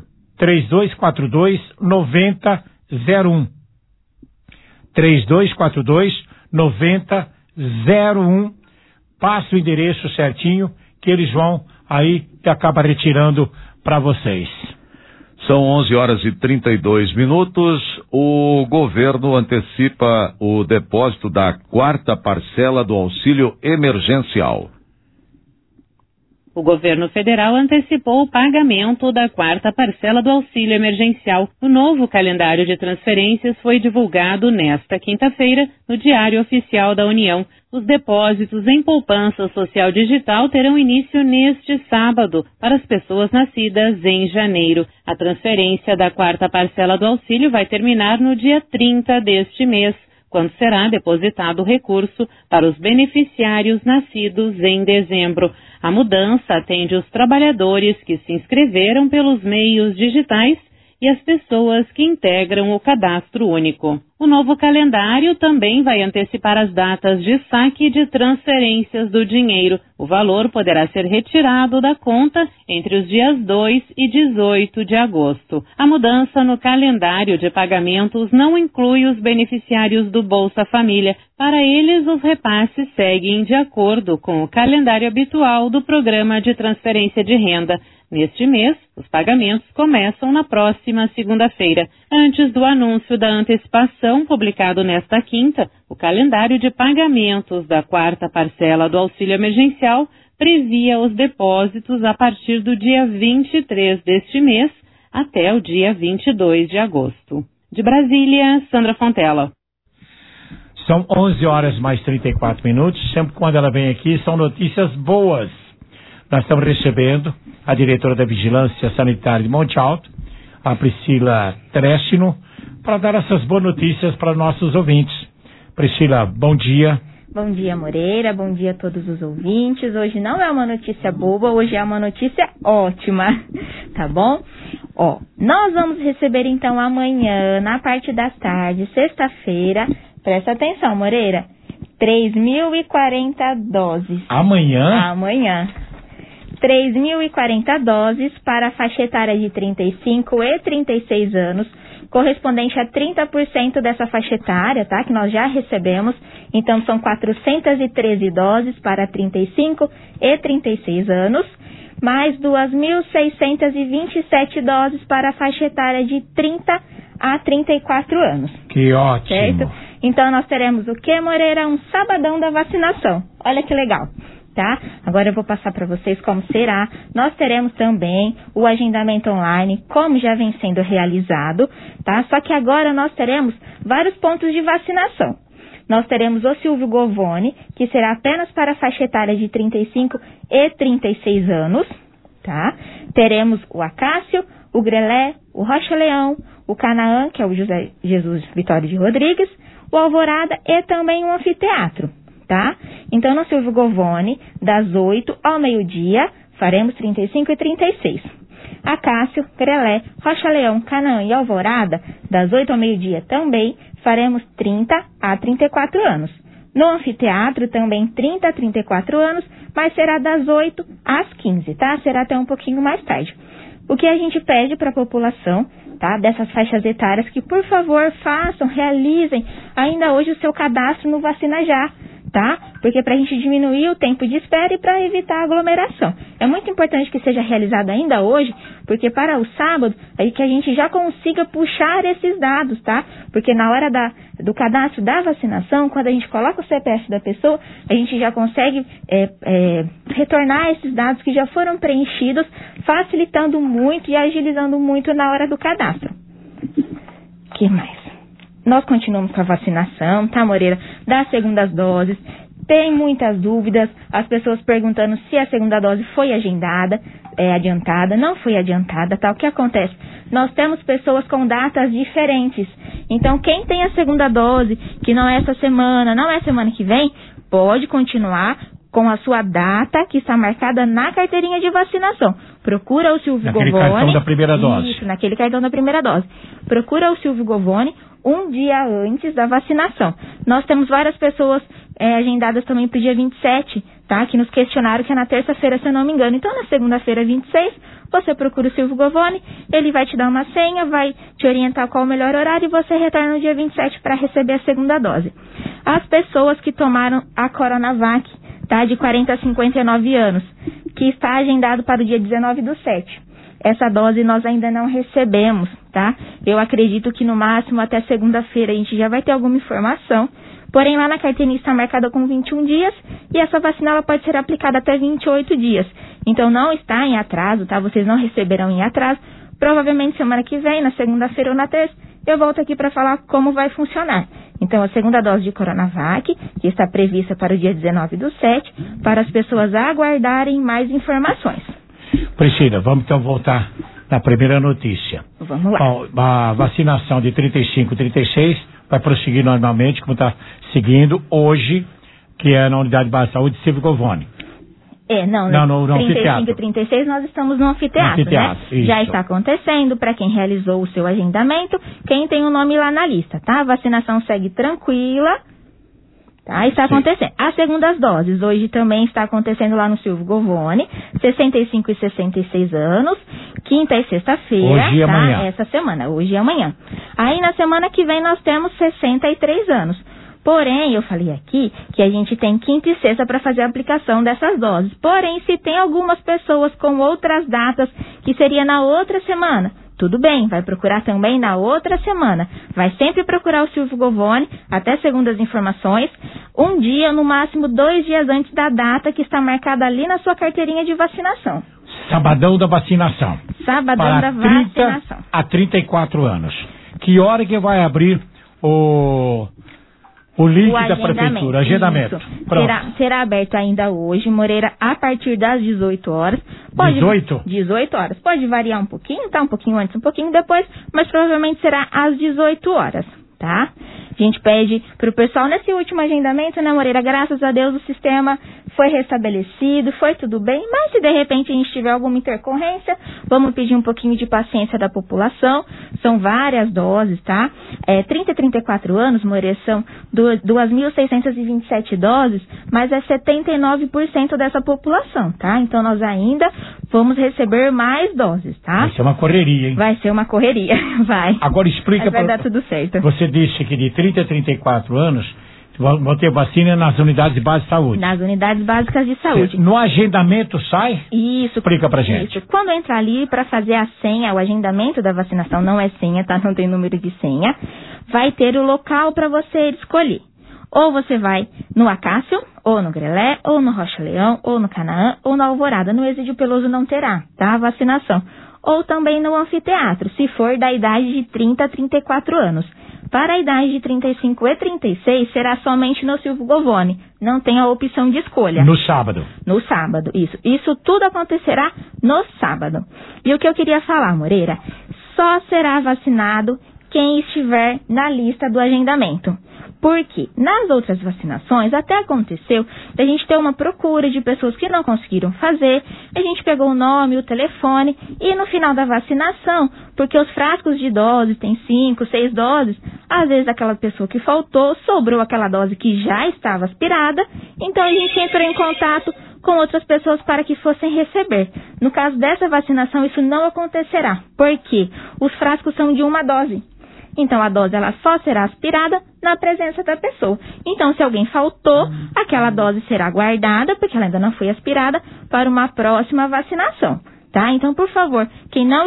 3242-9001. 3242-9001. Passa o endereço certinho que eles vão aí e acaba retirando para vocês. São 11 horas e 32 minutos. O governo antecipa o depósito da 4ª parcela do auxílio emergencial. O governo federal antecipou o pagamento da 4ª parcela do auxílio emergencial. O novo calendário de transferências foi divulgado nesta quinta-feira no Diário Oficial da União. Os depósitos em poupança social digital terão início neste sábado para as pessoas nascidas em janeiro. A transferência da 4ª parcela do auxílio vai terminar no dia 30 deste mês, quando será depositado o recurso para os beneficiários nascidos em dezembro. A mudança atende os trabalhadores que se inscreveram pelos meios digitais e as pessoas que integram o cadastro único. O novo calendário também vai antecipar as datas de saque e de transferências do dinheiro. O valor poderá ser retirado da conta entre os dias 2 e 18 de agosto. A mudança no calendário de pagamentos não inclui os beneficiários do Bolsa Família. Para eles, os repasses seguem de acordo com o calendário habitual do Programa de Transferência de Renda. Neste mês, os pagamentos começam na próxima segunda-feira. Antes do anúncio da antecipação, publicado nesta quinta, o calendário de pagamentos da 4ª parcela do auxílio emergencial previa os depósitos a partir do dia 23 deste mês até o dia 22 de agosto. De Brasília, Sandra Fontela. São 11 horas mais 34 minutos. Sempre quando ela vem aqui, são notícias boas. Nós estamos recebendo a diretora da Vigilância Sanitária de Monte Alto, a Priscila Tressi, para dar essas boas notícias para nossos ouvintes. Priscila, bom dia. Bom dia, Moreira. Bom dia a todos os ouvintes. Hoje não é uma notícia boba, hoje é uma notícia ótima, tá bom? Nós vamos receber então amanhã, na parte da tarde, sexta-feira, presta atenção, Moreira, 3.040 doses. Amanhã? Amanhã. 3.040 doses para a faixa etária de 35 e 36 anos, correspondente a 30% dessa faixa etária, tá? Que nós já recebemos. Então, são 413 doses para 35 e 36 anos, mais 2.627 doses para a faixa etária de 30 a 34 anos. Que ótimo. Certo? Então, nós teremos o que, Moreira? Um sabadão da vacinação. Olha que legal. Tá? Agora eu vou passar para vocês como será. Nós teremos também o agendamento online, como já vem sendo realizado, tá? Só que agora nós teremos vários pontos de vacinação. Nós teremos o Silvio Govone, que será apenas para a faixa etária de 35 e 36 anos, tá? Teremos o Acácio, o Grelé, o Rocha Leão, o Canaã, que é o José Jesus Vitório de Rodrigues, o Alvorada e também o Anfiteatro. Tá? Então, no Silvio Govone, das 8 ao meio-dia, faremos 35 e 36. Acácio, Grelé, Rocha Leão, Canaã e Alvorada, das 8 ao meio-dia também, faremos 30 a 34 anos. No Anfiteatro, também 30 a 34 anos, mas será das 8 às 15, tá? Será até um pouquinho mais tarde. O que a gente pede para a população, tá? Dessas faixas etárias, que por favor façam, realizem ainda hoje o seu cadastro no Vacina Já, tá? Porque para a gente diminuir o tempo de espera e para evitar a aglomeração. É muito importante que seja realizado ainda hoje, porque para o sábado, aí que a gente já consiga puxar esses dados, tá? Porque na hora do cadastro da vacinação, quando a gente coloca o CPF da pessoa, a gente já consegue retornar esses dados que já foram preenchidos, facilitando muito e agilizando muito na hora do cadastro. O que mais? Nós continuamos com a vacinação, tá, Moreira? Das segundas doses. Tem muitas dúvidas, as pessoas perguntando se a segunda dose foi adiantada, não foi adiantada, tá? O que acontece? Nós temos pessoas com datas diferentes. Então, quem tem a segunda dose, que não é essa semana, não é semana que vem, pode continuar com a sua data que está marcada na carteirinha de vacinação. Procura o Silvio Govone. Naquele cartão da primeira dose. Isso, naquele cartão da primeira dose. Procura o Silvio Govone um dia antes da vacinação. Nós temos várias pessoas agendadas também para o dia 27, tá? Que nos questionaram, que é na terça-feira, se eu não me engano. Então, na segunda-feira, 26, você procura o Silvio Govone, ele vai te dar uma senha, vai te orientar qual o melhor horário e você retorna no dia 27 para receber a segunda dose. As pessoas que tomaram a Coronavac, tá? De 40 a 59 anos, que está agendado para o dia 19/7. Essa dose nós ainda não recebemos, tá? Eu acredito que no máximo até segunda-feira a gente já vai ter alguma informação. Porém, lá na carteirinha está marcada com 21 dias e essa vacina ela pode ser aplicada até 28 dias. Então, não está em atraso, tá? Vocês não receberão em atraso. Provavelmente semana que vem, na segunda-feira ou na terça, eu volto aqui para falar como vai funcionar. Então, a segunda dose de Coronavac, que está prevista para o dia 19/7, para as pessoas aguardarem mais informações. Priscila, vamos então voltar na primeira notícia. Vamos lá. Bom, a vacinação de 35 e 36 vai prosseguir normalmente, como está seguindo hoje, que é na Unidade Básica de Saúde Silvio Govone. No 35 e 36 nós estamos no anfiteatro, né? Isso. Já está acontecendo para quem realizou o seu agendamento, quem tem o nome lá na lista, tá? A vacinação segue tranquila, tá? Está acontecendo. As segundas doses, hoje também está acontecendo lá no Silvio Govone, 65 e 66 anos, quinta e sexta-feira, hoje e tá? amanhã. Essa semana, hoje e amanhã. Aí na semana que vem nós temos 63 anos. Porém, eu falei aqui que a gente tem quinta e sexta para fazer a aplicação dessas doses. Porém, se tem algumas pessoas com outras datas, que seria na outra semana, tudo bem, vai procurar também na outra semana. Vai sempre procurar o Silvio Govone, até segundo as informações, um dia, no máximo 2 dias antes da data que está marcada ali na sua carteirinha de vacinação. Sabadão da vacinação. Sabadão da vacinação. A 34 anos. Que hora que vai abrir o link da prefeitura, agendamento. Será aberto ainda hoje, Moreira, a partir das 18 horas. 18 horas. Pode variar um pouquinho, tá? Um pouquinho antes, um pouquinho depois, mas provavelmente será às 18 horas, tá? A gente pede para o pessoal, nesse último agendamento, né, Moreira? Graças a Deus o sistema foi restabelecido, foi tudo bem, mas se de repente a gente tiver alguma intercorrência, vamos pedir um pouquinho de paciência da população. São várias doses, tá? 30 e 34 anos, Moreira, são 2.627 doses, mas é 79% dessa população, tá? Então nós ainda vamos receber mais doses, tá? Vai ser uma correria, hein? Vai ser uma correria, vai. Agora explica... Mas vai dar tudo certo. Você disse que de 30 a 34 anos vão ter vacina nas unidades básicas de saúde. Nas unidades básicas de saúde. No agendamento sai? Isso. Explica pra gente. Isso. Quando entrar ali para fazer a senha, o agendamento da vacinação não é senha, tá? Não tem número de senha. Vai ter o local para você escolher. Ou você vai no Acácio, ou no Grelé, ou no Rocha Leão, ou no Canaã, ou na Alvorada. No Exídio Peloso não terá, tá? A vacinação. Ou também no anfiteatro, se for da idade de 30 a 34 anos. Para a idade de 35 e 36, será somente no Silvio Govone. Não tem a opção de escolha. No sábado. No sábado, isso. Isso tudo acontecerá no sábado. E o que eu queria falar, Moreira, só será vacinado quem estiver na lista do agendamento. Porque nas outras vacinações até aconteceu da gente ter uma procura de pessoas que não conseguiram fazer, a gente pegou o nome, o telefone e no final da vacinação, porque os frascos de doses tem 5, 6 doses, às vezes aquela pessoa que faltou, sobrou aquela dose que já estava aspirada, então a gente entrou em contato com outras pessoas para que fossem receber. No caso dessa vacinação isso não acontecerá, porque os frascos são de uma dose. Então, a dose ela só será aspirada na presença da pessoa. Então, se alguém faltou, aquela dose será guardada, porque ela ainda não foi aspirada, para uma próxima vacinação. Tá? Então, por favor, quem não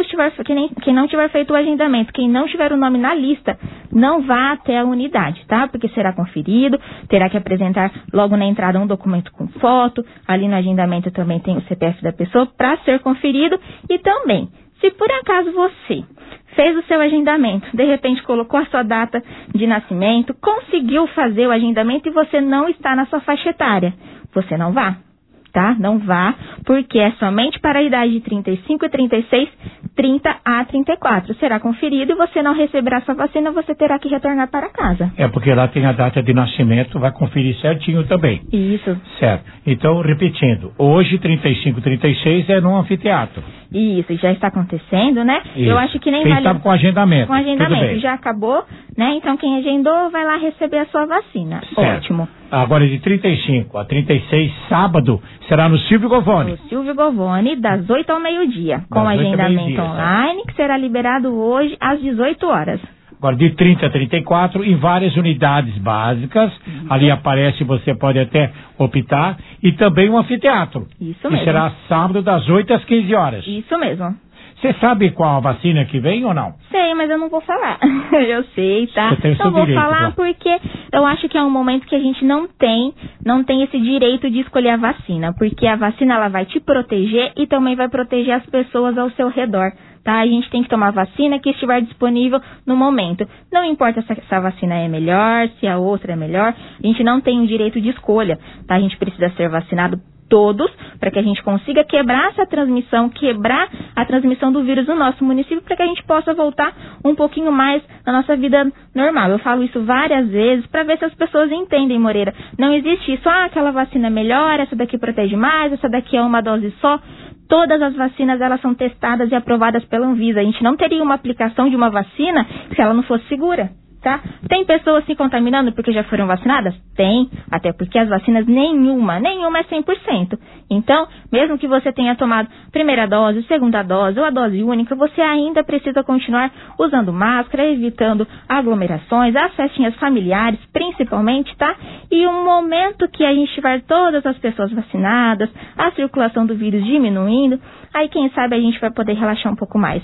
tiver feito o agendamento, quem não tiver o nome na lista, não vá até a unidade, tá? Porque será conferido, terá que apresentar logo na entrada um documento com foto, ali no agendamento também tem o CPF da pessoa para ser conferido e também, se por acaso você fez o seu agendamento, de repente colocou a sua data de nascimento, conseguiu fazer o agendamento e você não está na sua faixa etária, você não vá, tá? Não vá, porque é somente para a idade de 35 e 36, 30 a 34. Será conferido e você não receberá sua vacina, você terá que retornar para casa. É porque lá tem a data de nascimento, vai conferir certinho também. Isso. Certo. Então, repetindo, hoje 35 e 36 é no anfiteatro. Isso, já está acontecendo, né? Isso. Eu acho que nem quem vale... estava com agendamento. Com agendamento, tudo bem. Já acabou, né? Então quem agendou vai lá receber a sua vacina. Certo. Ótimo. Agora de 35 a 36, sábado, será no Silvio Govone. No Silvio Govone, das 8 ao meio-dia, com agendamento online, que será liberado hoje às 18 horas. Agora, de 30 a 34, em várias unidades básicas, ali aparece, você pode até optar, e também um anfiteatro. Isso mesmo. E será sábado das 8 às 15 horas. Isso mesmo. Você sabe qual a vacina que vem ou não? Sei, mas eu não vou falar. Eu sei, tá? Você tem o seu não vou direito, falar tá? porque eu acho que é um momento que a gente não tem esse direito de escolher a vacina, porque a vacina ela vai te proteger e também vai proteger as pessoas ao seu redor. Tá? A gente tem que tomar a vacina que estiver disponível no momento. Não importa se essa vacina é melhor, se a outra é melhor, a gente não tem o direito de escolha. Tá? A gente precisa ser vacinado todos para que a gente consiga quebrar essa transmissão, quebrar a transmissão do vírus no nosso município para que a gente possa voltar um pouquinho mais na nossa vida normal. Eu falo isso várias vezes para ver se as pessoas entendem, Moreira. Não existe isso, aquela vacina é melhor, essa daqui protege mais, essa daqui é uma dose só. Todas as vacinas, elas são testadas e aprovadas pela Anvisa. A gente não teria uma aplicação de uma vacina se ela não fosse segura, tá? Tem pessoas se contaminando porque já foram vacinadas? Tem, até porque as vacinas nenhuma é 100%. Então, mesmo que você tenha tomado primeira dose, segunda dose ou a dose única, você ainda precisa continuar usando máscara, evitando aglomerações, as festinhas familiares, principalmente, tá? E o momento que a gente tiver todas as pessoas vacinadas, a circulação do vírus diminuindo, aí quem sabe a gente vai poder relaxar um pouco mais.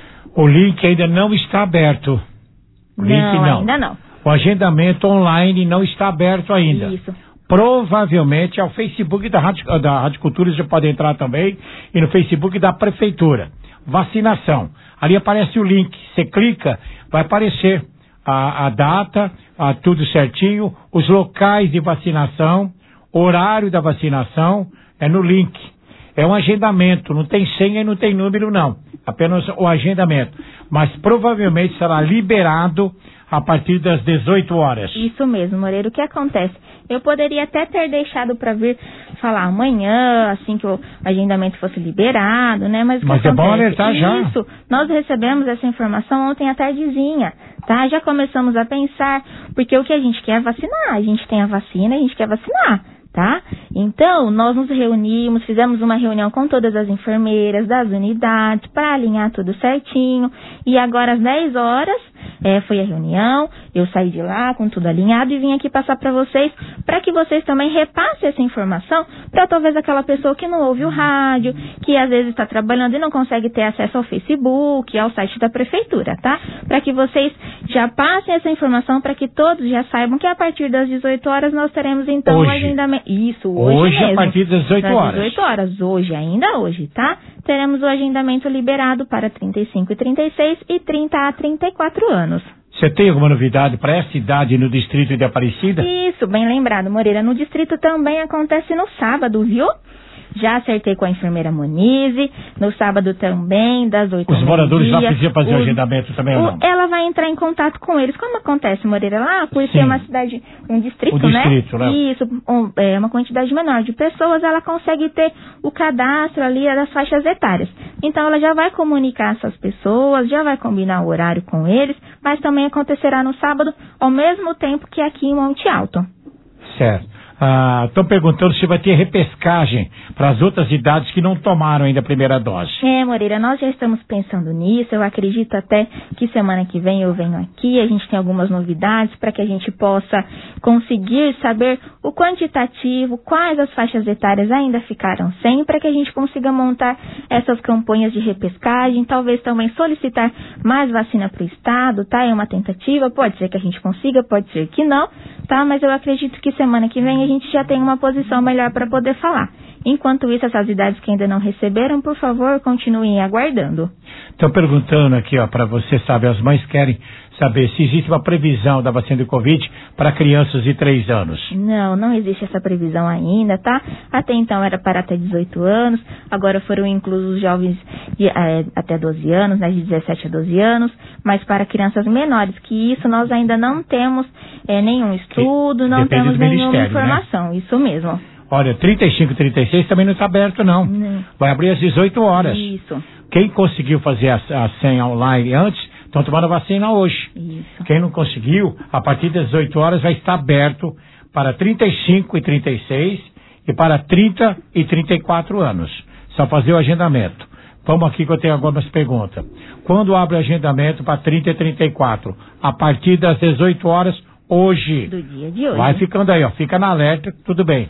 O link ainda não está aberto. Ainda não. O agendamento online não está aberto ainda. Isso. Provavelmente é o Facebook da Rádio Cultura, você pode entrar também, e no Facebook da Prefeitura. Vacinação. Ali aparece o link. Você clica, vai aparecer a data, tudo certinho, os locais de vacinação, horário da vacinação, é no link. É um agendamento, não tem senha e não tem número não, apenas o agendamento. Mas provavelmente será liberado a partir das 18 horas. Isso mesmo, Moreira. O que acontece? Eu poderia até ter deixado para vir falar amanhã, assim que o agendamento fosse liberado, né? Mas é bom alertar já. Isso, nós recebemos essa informação ontem à tardezinha, tá? Já começamos a pensar, porque o que a gente quer é vacinar, a gente tem a vacina, a gente quer vacinar, tá? Então, nós nos reunimos, fizemos uma reunião com todas as enfermeiras das unidades para alinhar tudo certinho, e agora às 10 horas foi a reunião, eu saí de lá com tudo alinhado e vim aqui passar para vocês, para que vocês também repassem essa informação para talvez aquela pessoa que não ouve o rádio, que às vezes está trabalhando e não consegue ter acesso ao Facebook, ao site da prefeitura, tá? Para que vocês já passem essa informação para que todos já saibam que a partir das 18 horas nós teremos então Hoje. o agendamento. Isso, hoje mesmo. A partir das 18 horas. Das 18 horas, hoje, ainda hoje, tá? Teremos o agendamento liberado para 35 e 36 e 30 a 34 anos. Você tem alguma novidade para essa idade no distrito de Aparecida? Isso, bem lembrado, Moreira. No distrito também acontece no sábado, viu? Já acertei com a enfermeira Monize, no sábado também, das 8 Os moradores lá precisam fazer o os- agendamento também ou não? Ela vai entrar em contato com eles. Como acontece, Moreira, lá, por ser Sim. uma cidade, um distrito, O distrito, né? Isso, uma quantidade menor de pessoas, ela consegue ter o cadastro ali das faixas etárias. Então, ela já vai comunicar essas pessoas, já vai combinar o horário com eles, mas também acontecerá no sábado, ao mesmo tempo que aqui em Monte Alto. Certo. Estão perguntando se vai ter repescagem para as outras idades que não tomaram ainda a primeira dose. Moreira, nós já estamos pensando nisso. Eu acredito até que semana que vem eu venho aqui. A gente tem algumas novidades para que a gente possa conseguir saber o quantitativo, quais as faixas etárias ainda ficaram sem, para que a gente consiga montar essas campanhas de repescagem, talvez também solicitar mais vacina para o estado, tá? É uma tentativa, pode ser que a gente consiga, pode ser que não, tá? Mas eu acredito que semana que vem a gente já tem uma posição melhor para poder falar. Enquanto isso, essas idades que ainda não receberam, por favor, continuem aguardando. Estão perguntando aqui, ó, para você saber, as mães querem saber se existe uma previsão da vacina do Covid para crianças de 3 anos. Não existe essa previsão ainda, tá? Até então era para até 18 anos, agora foram inclusos jovens de até 12 anos, né, de 17 a 12 anos, mas para crianças menores, que isso nós ainda não temos nenhum estudo, não Depende temos do nenhuma Ministério, informação, né? Isso mesmo. Olha, 35 e 36 também não está aberto, não. Vai abrir às 18 horas. Isso. Quem conseguiu fazer a senha online antes, estão tomando a vacina hoje. Isso. Quem não conseguiu, a partir das 18 horas vai estar aberto para 35 e 36 e para 30 e 34 anos. Só fazer o agendamento. Vamos aqui que eu tenho algumas perguntas. Quando abre o agendamento para 30 e 34? A partir das 18 horas, hoje. Do dia de hoje. Vai ficando aí, ó. Fica na alerta, tudo bem.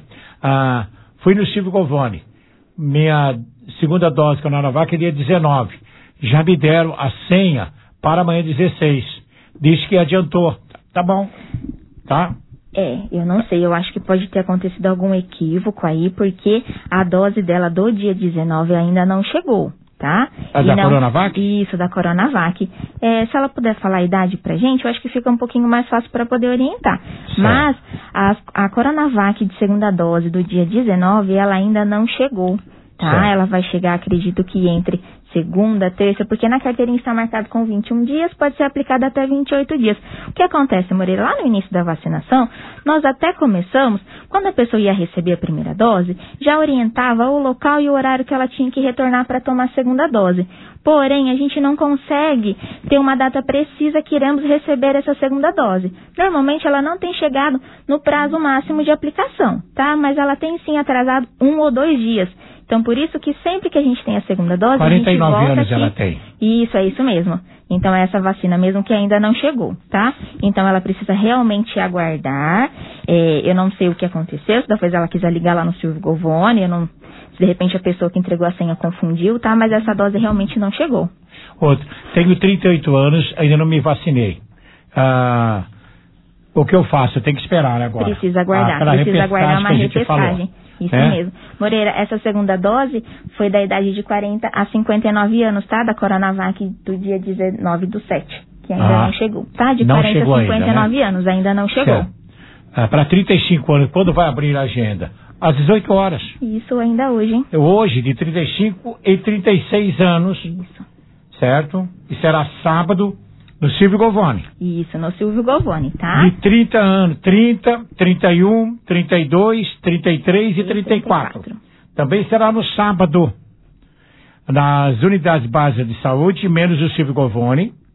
Fui no Silvio Govoni. Minha segunda dose com a Coronavac é dia 19. Já me deram a senha para amanhã 16. Diz que adiantou. Tá bom. Tá? Eu não sei, eu acho que pode ter acontecido algum equívoco aí, porque a dose dela do dia 19 ainda não chegou, tá? Coronavac? Isso, da Coronavac. Se ela puder falar a idade pra gente, eu acho que fica um pouquinho mais fácil para poder orientar. Certo. Mas a Coronavac de segunda dose do dia 19, ela ainda não chegou, tá? Certo. Ela vai chegar, acredito que entre segunda, terça, porque na carteirinha está marcado com 21 dias, pode ser aplicada até 28 dias. O que acontece, Moreira? Lá no início da vacinação, nós até começamos, quando a pessoa ia receber a primeira dose, já orientava o local e o horário que ela tinha que retornar para tomar a segunda dose. Porém, a gente não consegue ter uma data precisa que iremos receber essa segunda dose. Normalmente, ela não tem chegado no prazo máximo de aplicação, tá? Mas ela tem sim atrasado 1 ou 2 dias. Então, por isso que sempre que a gente tem a segunda dose, 49 a gente volta anos aqui. ela tem. Isso, é isso mesmo. Então, é essa vacina mesmo que ainda não chegou, tá? Então, ela precisa realmente aguardar. Eu não sei o que aconteceu, se talvez ela quiser ligar lá no Silvio Govoni, se de repente a pessoa que entregou a senha confundiu, tá? Mas essa dose realmente não chegou. Outro. Tenho 38 anos, ainda não me vacinei. O que eu faço? Eu tenho que esperar agora. Precisa aguardar, Aquela precisa aguardar uma que a gente repescagem. falou. Isso mesmo. Moreira, essa segunda dose foi da idade de 40 a 59 anos, tá? Da Coronavac do dia 19/7, que ainda não chegou, tá? De não 40 a 59 ainda, né? anos, ainda não chegou. Para 35 anos, quando vai abrir a agenda? Às 18 horas. Isso ainda hoje, hein? Hoje, de 35 e 36 anos. Isso. Certo? E será sábado no Silvio Govoni. Isso, no Silvio Govoni, tá? De 30 anos, 30, 31, 32, 33 e 34. Também será no sábado, nas unidades básicas de saúde, menos o Silvio Govoni,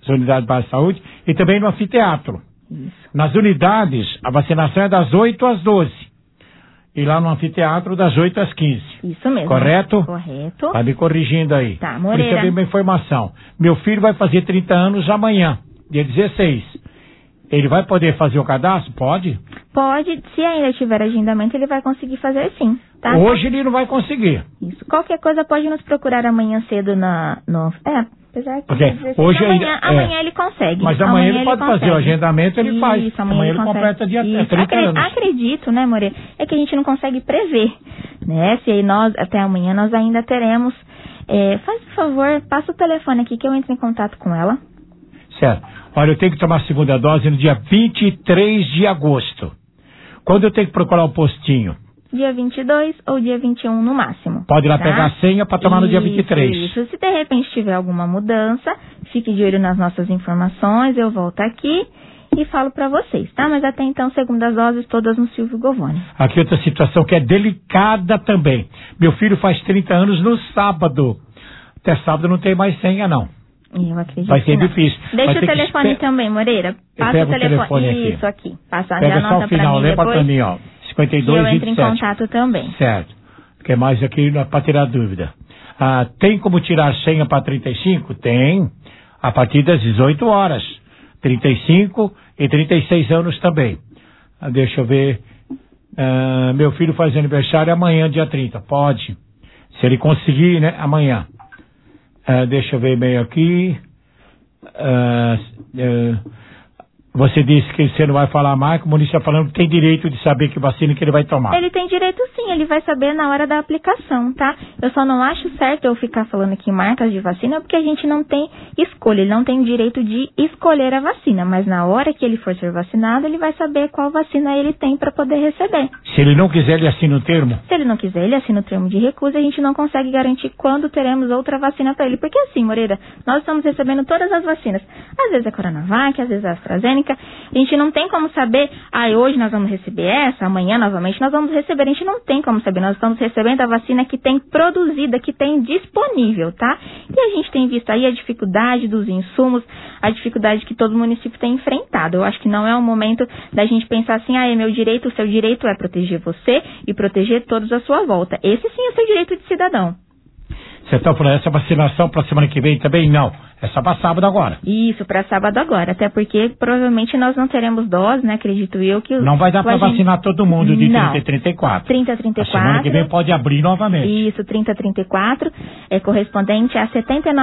as unidades básicas de saúde, e também no anfiteatro. Isso. Nas unidades, a vacinação é das 8 às 12. E lá no anfiteatro, das 8 às 15. Isso mesmo. Correto? Correto. Tá me corrigindo aí. Tá, Moreira. Recebi uma informação. Meu filho vai fazer 30 anos amanhã, dia 16. Ele vai poder fazer o cadastro? Pode? Pode, se ainda tiver agendamento, ele vai conseguir fazer sim, tá? Hoje ele não vai conseguir. Isso. Qualquer coisa pode nos procurar amanhã cedo apesar que Okay. Hoje amanhã ele consegue. Mas amanhã ele pode fazer o agendamento, ele faz. Isso, amanhã ele completa dia 30 anos. Acredito, né, Moreira? É que a gente não consegue prever, né? Se aí nós, até amanhã, nós ainda teremos... faz por favor, passa o telefone aqui que eu entro em contato com ela. Certo. Olha, eu tenho que tomar a segunda dose no dia 23 de agosto. Quando eu tenho que procurar o postinho? Dia 22 ou dia 21 no máximo. Pode ir lá pegar a senha para tomar no dia 23. Isso. Se de repente tiver alguma mudança, fique de olho nas nossas informações, eu volto aqui e falo para vocês, tá? Mas até então, segundas doses todas no Silvio Govoni. Aqui outra situação que é delicada também. Meu filho faz 30 anos no sábado. Até sábado não tem mais senha, não. Eu acredito. Vai ser difícil. Deixa o telefone também, Moreira. Passa o telefone. Isso aqui. Passa, pega já só anota o final, lembra para mim, ó. 52, eu 27. entro em contato também. Certo. Porque mais aqui para tirar dúvida. Tem como tirar senha para 35? Tem. A partir das 18 horas. 35 e 36 anos também. Deixa eu ver. Meu filho faz aniversário amanhã, dia 30. Pode. Se ele conseguir, né? Amanhã. Deixa eu ver bem aqui. Você disse que você não vai falar mais, como o Muniz está falando, tem direito de saber que vacina que ele vai tomar. Ele tem direito sim, ele vai saber na hora da aplicação, tá? Eu só não acho certo eu ficar falando aqui marcas de vacina, porque a gente não tem escolha, ele não tem o direito de escolher a vacina, mas na hora que ele for ser vacinado, ele vai saber qual vacina ele tem para poder receber. Se ele não quiser, ele assina o termo? Se ele não quiser, ele assina o termo de recusa, a gente não consegue garantir quando teremos outra vacina para ele, porque assim, Moreira, nós estamos recebendo todas as vacinas, às vezes a Coronavac, às vezes a AstraZeneca. A gente não tem como saber, hoje nós vamos receber essa, amanhã novamente nós vamos receber. A gente não tem como saber, nós estamos recebendo a vacina que tem produzida, que tem disponível, tá? E a gente tem visto aí a dificuldade dos insumos, a dificuldade que todo município tem enfrentado. Eu acho que não é o momento da gente pensar assim, é meu direito, o seu direito é proteger você e proteger todos à sua volta. Esse sim é o seu direito de cidadão. Você está falando essa vacinação para a semana que vem também? Não. É só para sábado agora. Isso, para sábado agora. Até porque provavelmente nós não teremos dose, né? Acredito eu que... Não vai dar para vacinar todo mundo de 30 a 34. 30 a 34. A semana que vem pode abrir novamente. Isso, 30 a 34 é correspondente a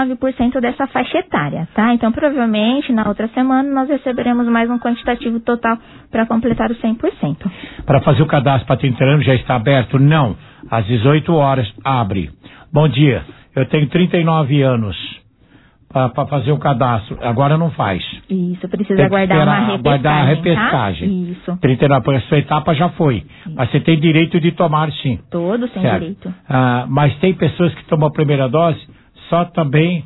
79% dessa faixa etária, tá? Então provavelmente na outra semana nós receberemos mais um quantitativo total para completar os 100%. Para fazer o cadastro para 30 anos já está aberto? Não. Às 18 horas abre. Bom dia, eu tenho 39 anos para fazer o cadastro, agora não faz. Isso, precisa aguardar a repescagem. Tá? Isso. 39, a sua etapa já foi, isso. Mas você tem direito de tomar sim. Todos têm direito. Mas tem pessoas que tomam a primeira dose, só também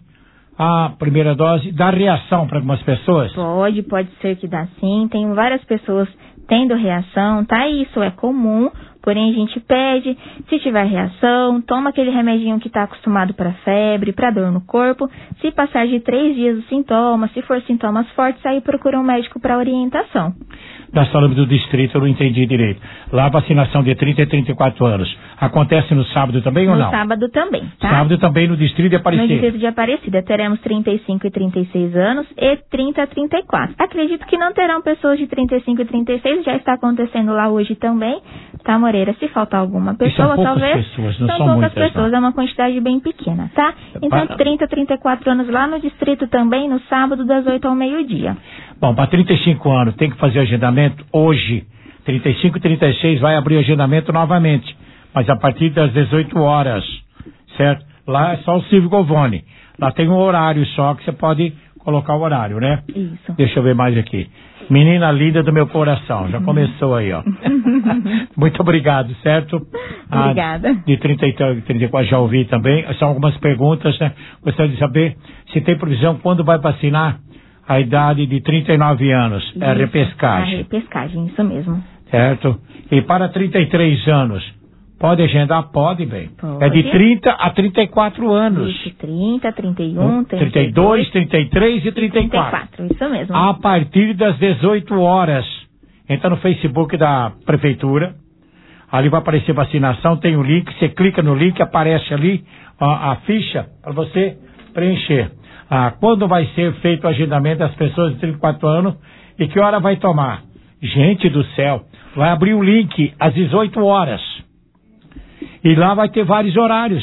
a primeira dose dá reação para algumas pessoas? Pode ser que dá sim, tem várias pessoas tendo reação, tá? Isso é comum. Porém, a gente pede, se tiver reação, toma aquele remedinho que está acostumado para febre, para dor no corpo. Se passar de 3 dias os sintomas, se for sintomas fortes, aí procura um médico para orientação. Nós falamos do distrito, eu não entendi direito. Lá a vacinação de 30 a 34 anos. Acontece no sábado também ou não? No sábado também, tá? Sábado também no distrito de Aparecida. No distrito de Aparecida teremos 35 e 36 anos e 30 a 34. Acredito que não terão pessoas de 35 e 36, já está acontecendo lá hoje também, tá, Moreira? Se faltar alguma pessoa, talvez... Pessoas, não são são poucas muitas, pessoas, não. é uma quantidade bem pequena, tá? Então, 30 a 34 anos lá no distrito também, no sábado, das 8 ao meio-dia. Bom, para 35 anos tem que fazer agendamento hoje. 35 e 36 vai abrir agendamento novamente. Mas a partir das 18 horas, certo? Lá é só o Silvio Govoni. Lá tem um horário só que você pode colocar o horário, né? Isso. Deixa eu ver mais aqui. Menina linda do meu coração. Já começou aí, ó. Muito obrigado, certo? Obrigada. De 30 e 34 já ouvi também. São algumas perguntas, né? Gostaria de saber se tem previsão quando vai vacinar a idade de 39 anos. Isso, é repescagem. A repescagem, isso mesmo. Certo? E para 33 anos, Pode agendar? Pode, bem. Pode. É de 30 a 34 anos. Isso, 30, 31, 32, 33 e 34. Isso mesmo. A partir das 18 horas. Entra no Facebook da Prefeitura. Ali vai aparecer vacinação, tem o link. Você clica no link, aparece ali a ficha para você preencher. Quando vai ser feito o agendamento das pessoas de 34 anos e que hora vai tomar? Gente do céu, vai abrir o link às 18 horas. E lá vai ter vários horários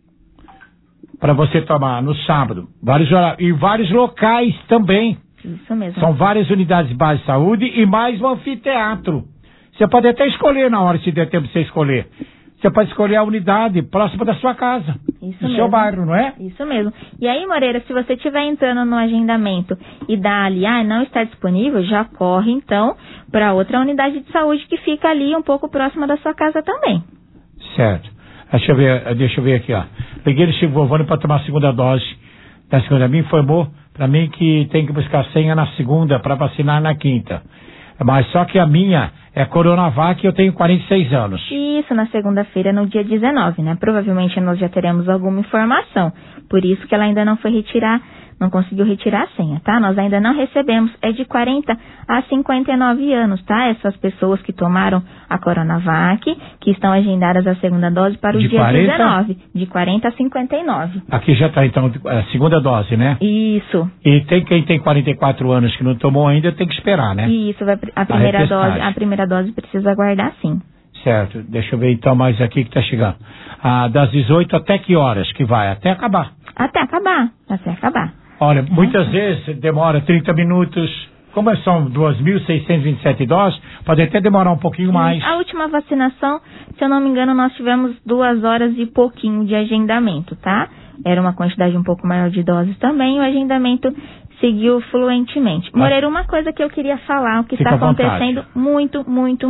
para você tomar no sábado. Vários horários. E vários locais também. Isso mesmo. São várias unidades básicas de saúde e mais um anfiteatro. Você pode até escolher na hora, se der tempo de você escolher. Você pode escolher a unidade próxima da sua casa. Isso do mesmo. seu bairro, não é? Isso mesmo. E aí, Moreira, se você estiver entrando no agendamento e dá ali, não está disponível, já corre então para outra unidade de saúde que fica ali um pouco próxima da sua casa também. Certo. Deixa eu ver aqui, ó. Peguei o Chico Vovone para tomar a segunda dose. Da segunda, me informou para mim que tem que buscar senha na segunda para vacinar na quinta. Mas só que a minha é Coronavac e eu tenho 46 anos. Isso, na segunda-feira, no dia 19, né? Provavelmente nós já teremos alguma informação. Por isso que ela ainda não foi não conseguiu retirar a senha, tá? Nós ainda não recebemos. É de 40 a 59 anos, tá? Essas pessoas que tomaram a Coronavac, que estão agendadas a segunda dose para o dia 40? 19. De 40 a 59. Aqui já está, então, a segunda dose, né? Isso. E quem tem 44 anos que não tomou ainda, tem que esperar, né? Isso, a primeira dose precisa aguardar, sim. Certo. Deixa eu ver, então, mais aqui que está chegando. Das 18 até que horas que vai? Até acabar. Até acabar. Olha, muitas vezes demora 30 minutos. Como são 2.627 doses, pode até demorar um pouquinho mais. A última vacinação, se eu não me engano, nós tivemos 2 horas e pouquinho de agendamento, tá? Era uma quantidade um pouco maior de doses também, o agendamento seguiu fluentemente. Moreira, uma coisa que eu queria falar, o que está acontecendo muito.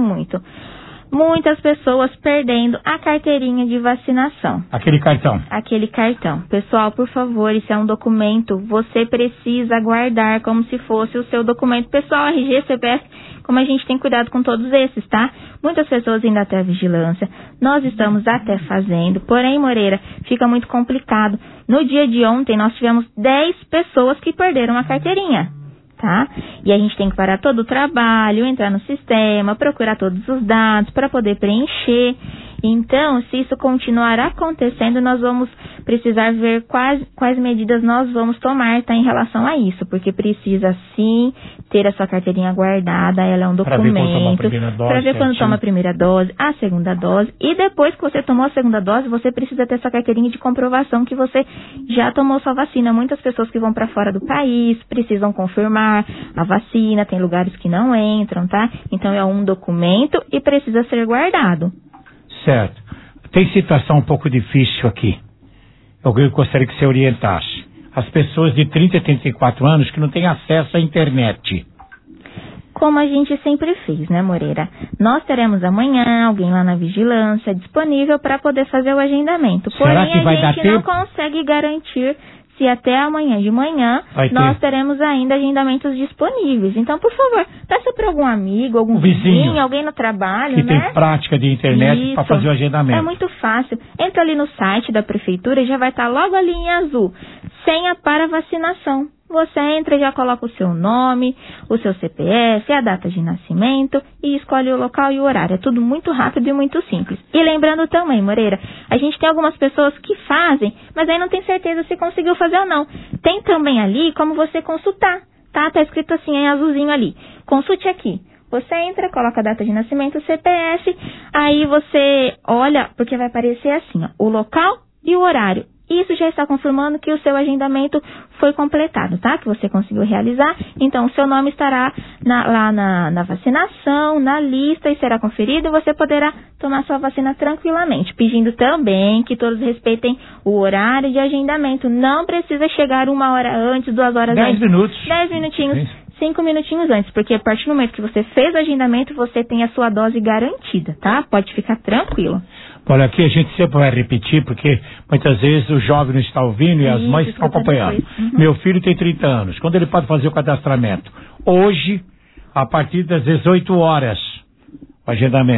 Muitas pessoas perdendo a carteirinha de vacinação. Aquele cartão. Pessoal, por favor, isso é um documento. Você precisa guardar como se fosse o seu documento pessoal, RG, CPF, como a gente tem cuidado com todos esses, tá? Muitas pessoas ainda até a vigilância. Nós estamos até fazendo. Porém, Moreira, fica muito complicado. No dia de ontem, nós tivemos 10 pessoas que perderam a carteirinha. Tá? E a gente tem que parar todo o trabalho, entrar no sistema, procurar todos os dados para poder preencher. Então, se isso continuar acontecendo, nós vamos precisar ver quais medidas nós vamos tomar, tá, em relação a isso, porque precisa sim ter a sua carteirinha guardada, ela é um documento para ver quando toma a primeira dose, a segunda dose, e depois que você tomou a segunda dose, você precisa ter sua carteirinha de comprovação que você já tomou sua vacina. Muitas pessoas que vão para fora do país precisam confirmar a vacina, tem lugares que não entram, tá? Então é um documento e precisa ser guardado. Certo. Tem situação um pouco difícil aqui. Eu gostaria que você orientasse. As pessoas de 30 a 34 anos que não têm acesso à internet. Como a gente sempre fez, né, Moreira? Nós teremos amanhã alguém lá na vigilância disponível para poder fazer o agendamento. Será que vai dar tempo? A gente não consegue garantir se até amanhã de manhã nós teremos ainda agendamentos disponíveis. Então, por favor, peça para algum amigo, algum vizinho, alguém no trabalho, que tem prática de internet para fazer o agendamento. É muito fácil. Entra ali no site da prefeitura e já vai estar logo ali em azul. Senha para vacinação. Você entra e já coloca o seu nome, o seu CPF, a data de nascimento e escolhe o local e o horário. É tudo muito rápido e muito simples. E lembrando também, Moreira, a gente tem algumas pessoas que fazem, mas aí não tem certeza se conseguiu fazer ou não. Tem também ali como você consultar, tá? Tá escrito assim em azulzinho ali. Consulte aqui. Você entra, coloca a data de nascimento, o CPF, aí você olha, porque vai aparecer assim, ó, o local e o horário. Isso já está confirmando que o seu agendamento foi completado, tá? Que você conseguiu realizar. Então, o seu nome estará lá na vacinação, na lista e será conferido e você poderá tomar sua vacina tranquilamente. Pedindo também que todos respeitem o horário de agendamento. Não precisa chegar 1 hora antes, 2 horas antes. 10 minutos. 10 minutinhos. 5 minutinhos antes, porque a partir do momento que você fez o agendamento, você tem a sua dose garantida, tá? Pode ficar tranquilo. Olha, aqui a gente sempre vai repetir, porque muitas vezes o jovem não está ouvindo e as mães estão acompanhando. Meu filho tem 30 anos. Quando ele pode fazer o cadastramento? Hoje, a partir das 18 horas, o agendamento.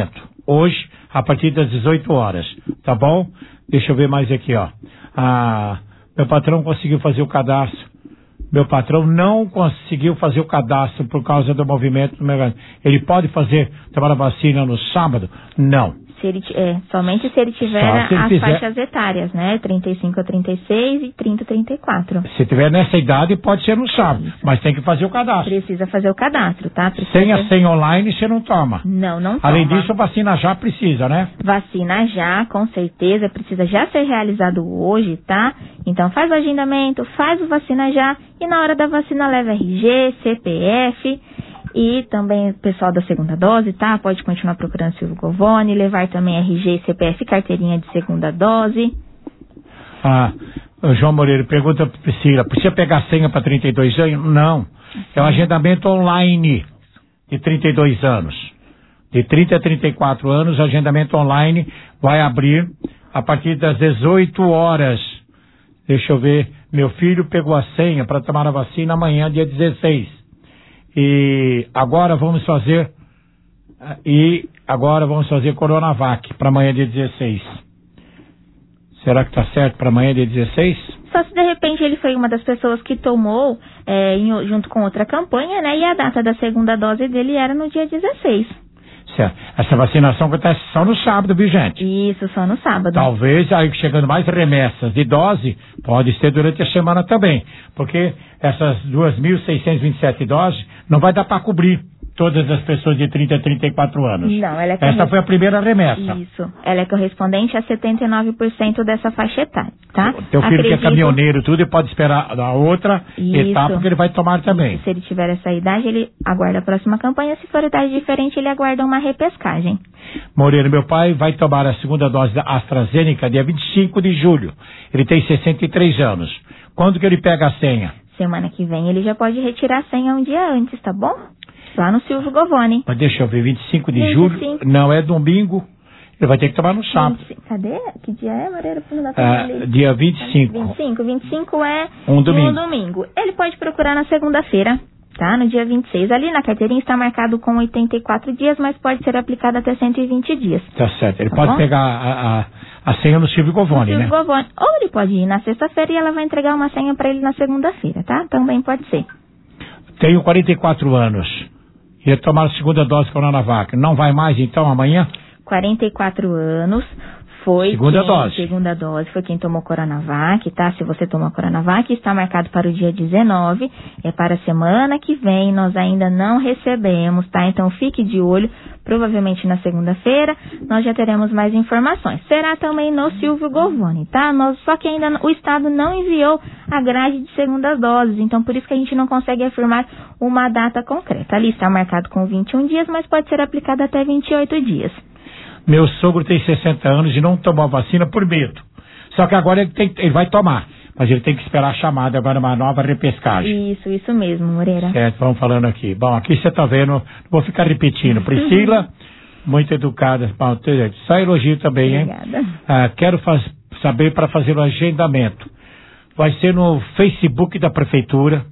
hoje, a partir das 18 horas, tá bom? Deixa eu ver mais aqui, ó. Meu patrão conseguiu fazer o cadastro. Meu patrão não conseguiu fazer o cadastro por causa do movimento. Ele pode tomar a vacina no sábado? Não. Somente se ele tiver as faixas etárias, né? 35 a 36 e 30 a 34. Se tiver nessa idade, pode ser no sábado, mas tem que fazer o cadastro. Precisa fazer o cadastro, tá? Sem a senha online, você não toma. Não toma. Além disso, a vacina já precisa, né? Vacina já, com certeza, precisa já ser realizado hoje, tá? Então faz o agendamento, faz o vacina já e na hora da vacina leva RG, CPF... E também o pessoal da segunda dose, tá? Pode continuar procurando Silvio Govoni, levar também RG, CPF, carteirinha de segunda dose. O João Moreira pergunta para Priscila, precisa pegar senha para 32 anos? Não. É um agendamento online de 32 anos. De 30 a 34 anos, agendamento online vai abrir a partir das 18 horas. Deixa eu ver, meu filho pegou a senha para tomar a vacina amanhã, dia 16. E agora vamos fazer Coronavac para amanhã dia 16. Será que está certo para amanhã dia 16? Só se de repente ele foi uma das pessoas que tomou junto com outra campanha, né? E a data da segunda dose dele era no dia 16. Certo. Essa vacinação acontece só no sábado, viu, gente? Isso, só no sábado. Talvez aí chegando mais remessas de dose, pode ser durante a semana também. Porque essas 2.627 doses não vai dar para cobrir todas as pessoas de 30 a 34 anos. Não, essa foi a primeira remessa. Isso. Ela é correspondente a 79% dessa faixa etária, tá? Teu filho que é caminhoneiro tudo, ele pode esperar a outra etapa que ele vai tomar também. Se ele tiver essa idade, ele aguarda a próxima campanha. Se for idade diferente, ele aguarda uma repescagem. Moreira, meu pai vai tomar a segunda dose da AstraZeneca dia 25 de julho. Ele tem 63 anos. Quando que ele pega a senha? Semana que vem ele já pode retirar a senha um dia antes, tá bom? Lá no Silvio Govoni. Mas deixa eu ver, 25 de julho, não é domingo, ele vai ter que tomar no sábado. Cadê? Que dia é, Moreira? Dia 25. 25 é um domingo. Ele pode procurar na segunda-feira, tá? No dia 26. Ali na carteirinha está marcado com 84 dias, mas pode ser aplicado até 120 dias. Tá certo. Ele pode pegar a senha no Silvio Govoni, né? Govoni. Ou ele pode ir na sexta-feira e ela vai entregar uma senha para ele na segunda-feira, tá? Também pode ser. Tenho 44 anos. Ia tomar a segunda dose de Coronavac. Não vai mais, então, amanhã? 44 anos. Foi segunda dose foi quem tomou Coronavac, tá? Se você tomou Coronavac, está marcado para o dia 19, é para a semana que vem, nós ainda não recebemos, tá? Então fique de olho, provavelmente na segunda-feira nós já teremos mais informações. Será também no Silvio Govoni, tá? Só que ainda o Estado não enviou a grade de segundas doses, então por isso que a gente não consegue afirmar uma data concreta. Ali está marcado com 21 dias, mas pode ser aplicado até 28 dias. Meu sogro tem 60 anos e não tomou a vacina por medo. Só que agora ele vai tomar. Mas ele tem que esperar a chamada agora, uma nova repescagem. Isso mesmo, Moreira. Certo, vamos falando aqui. Bom, aqui você está vendo, não vou ficar repetindo. Priscila, muito educada. Bom, só elogio também, hein? Obrigada. Quero saber para fazer o agendamento. Vai ser no Facebook da Prefeitura.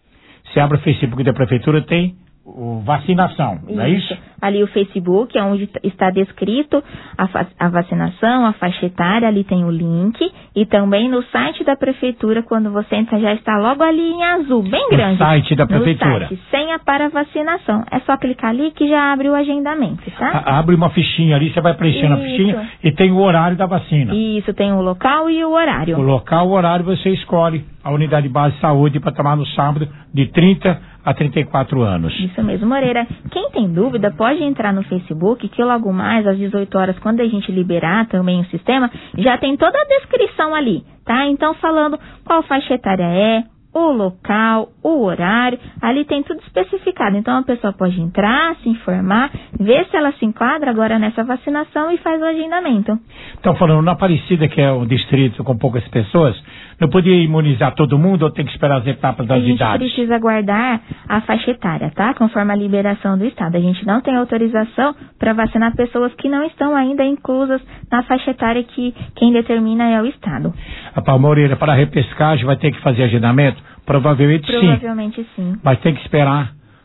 Se abre o Facebook da Prefeitura, tem vacinação, não é isso? Ali o Facebook é onde está descrito a vacinação, a faixa etária, ali tem o link, e também no site da Prefeitura, quando você entra, já está logo ali em azul, bem grande. No site da Prefeitura. Site, senha para vacinação. É só clicar ali que já abre o agendamento, tá? Abre uma fichinha ali, você vai preenchendo a fichinha e tem o horário da vacina. Isso, tem o local e o horário. O local, o horário, você escolhe a unidade base de saúde para tomar no sábado de 30 a 34 anos. Isso mesmo, Moreira. Quem tem dúvida pode entrar no Facebook, que logo mais às 18 horas, quando a gente liberar também o sistema, já tem toda a descrição ali, tá? Então falando qual faixa etária é, o local, o horário, ali tem tudo especificado. Então a pessoa pode entrar, se informar, ver se ela se enquadra agora nessa vacinação e faz o agendamento. Então falando, na Aparecida, que é um distrito com poucas pessoas, não podia imunizar todo mundo ou tem que esperar as etapas das idades? A gente precisa aguardar a faixa etária, tá? Conforme a liberação do Estado. A gente não tem autorização para vacinar pessoas que não estão ainda inclusas na faixa etária que quem determina é o Estado. A Moreira, para a repescagem vai ter que fazer agendamento? Provavelmente sim. Mas tem que esperar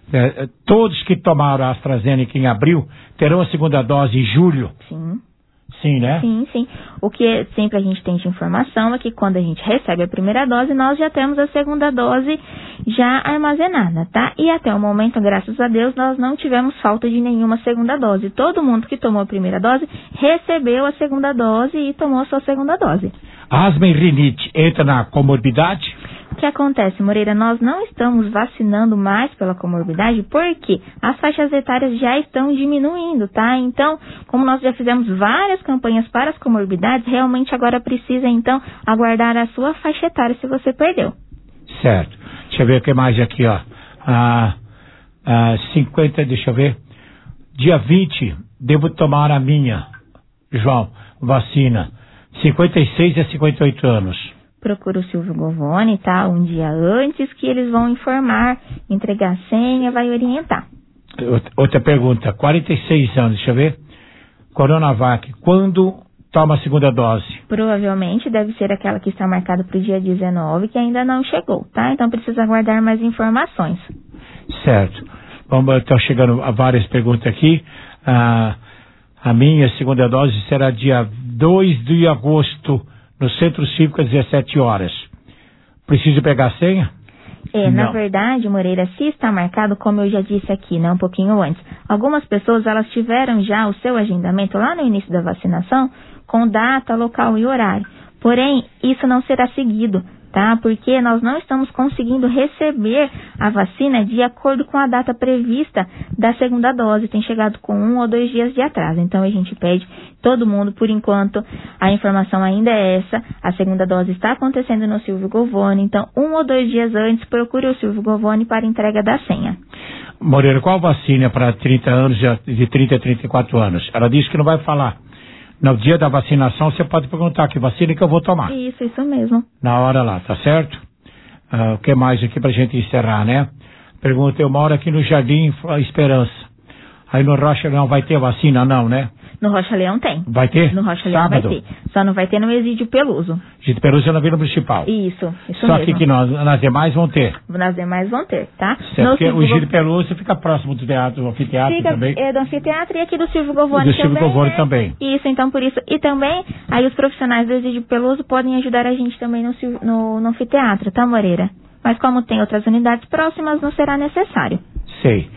todos que tomaram a AstraZeneca em abril terão a segunda dose em julho? Sim. Sim, né? Sim. O que sempre a gente tem de informação é que quando a gente recebe a primeira dose, nós já temos a segunda dose já armazenada, tá? E até o momento, graças a Deus, nós não tivemos falta de nenhuma segunda dose. Todo mundo que tomou a primeira dose recebeu a segunda dose e tomou a sua segunda dose. Asma e rinite entra na comorbidade? O que acontece, Moreira? Nós não estamos vacinando mais pela comorbidade porque as faixas etárias já estão diminuindo, tá? Então, como nós já fizemos várias campanhas para as comorbidades, realmente agora precisa, então, aguardar a sua faixa etária se você perdeu. Certo. Deixa eu ver o que mais aqui, ó. 50, deixa eu ver. Dia 20, devo tomar a minha, João, vacina. 56 a 58 anos. Procura o Silvio Govoni, tá? Um dia antes que eles vão informar, entregar a senha, vai orientar. Outra pergunta, 46 anos, deixa eu ver. Coronavac, quando toma a segunda dose? Provavelmente deve ser aquela que está marcada para o dia 19, que ainda não chegou, tá? Então precisa aguardar mais informações. Certo. Estão chegando a várias perguntas aqui. A minha segunda dose será dia 2 de agosto, no Centro Cívico, às 17 horas. Preciso pegar a senha? Na verdade, Moreira, se está marcado, como eu já disse aqui, né, um pouquinho antes, algumas pessoas, elas tiveram já o seu agendamento lá no início da vacinação, com data, local e horário. Porém, isso não será seguido, tá? Porque nós não estamos conseguindo receber a vacina de acordo com a data prevista da segunda dose. Tem chegado com 1 ou 2 dias de atraso. Então, a gente pede todo mundo, por enquanto, a informação ainda é essa. A segunda dose está acontecendo no Silvio Govoni. Então, 1 ou 2 dias antes, procure o Silvio Govoni para entrega da senha. Moreira, qual vacina para 30 anos, de 30 a 34 anos? Ela disse que não vai falar. No dia da vacinação, você pode perguntar que vacina que eu vou tomar. Isso mesmo. Na hora lá, tá certo? O que mais aqui pra gente encerrar, né? Pergunta, eu moro aqui no Jardim Esperança. Aí no Rocha Leão vai ter vacina, não, né? No Rocha Leão tem. Vai ter? No Rocha Leão Sábado? vai ter. Só não vai ter no Exídio Peluso. Exídio Peluso é na Vila Municipal. Isso Só mesmo. que nas demais vão ter. Nas demais vão ter, tá? Certo, porque o Exídio Peluso fica próximo do teatro, do anfiteatro também. Fica do anfiteatro e aqui do Silvio Govoni também. Do Silvio Govoni também. Isso, então por isso. E também, aí os profissionais do Exídio Peluso podem ajudar a gente também no anfiteatro, tá, Moreira? Mas como tem outras unidades próximas, não será necessário. Sei.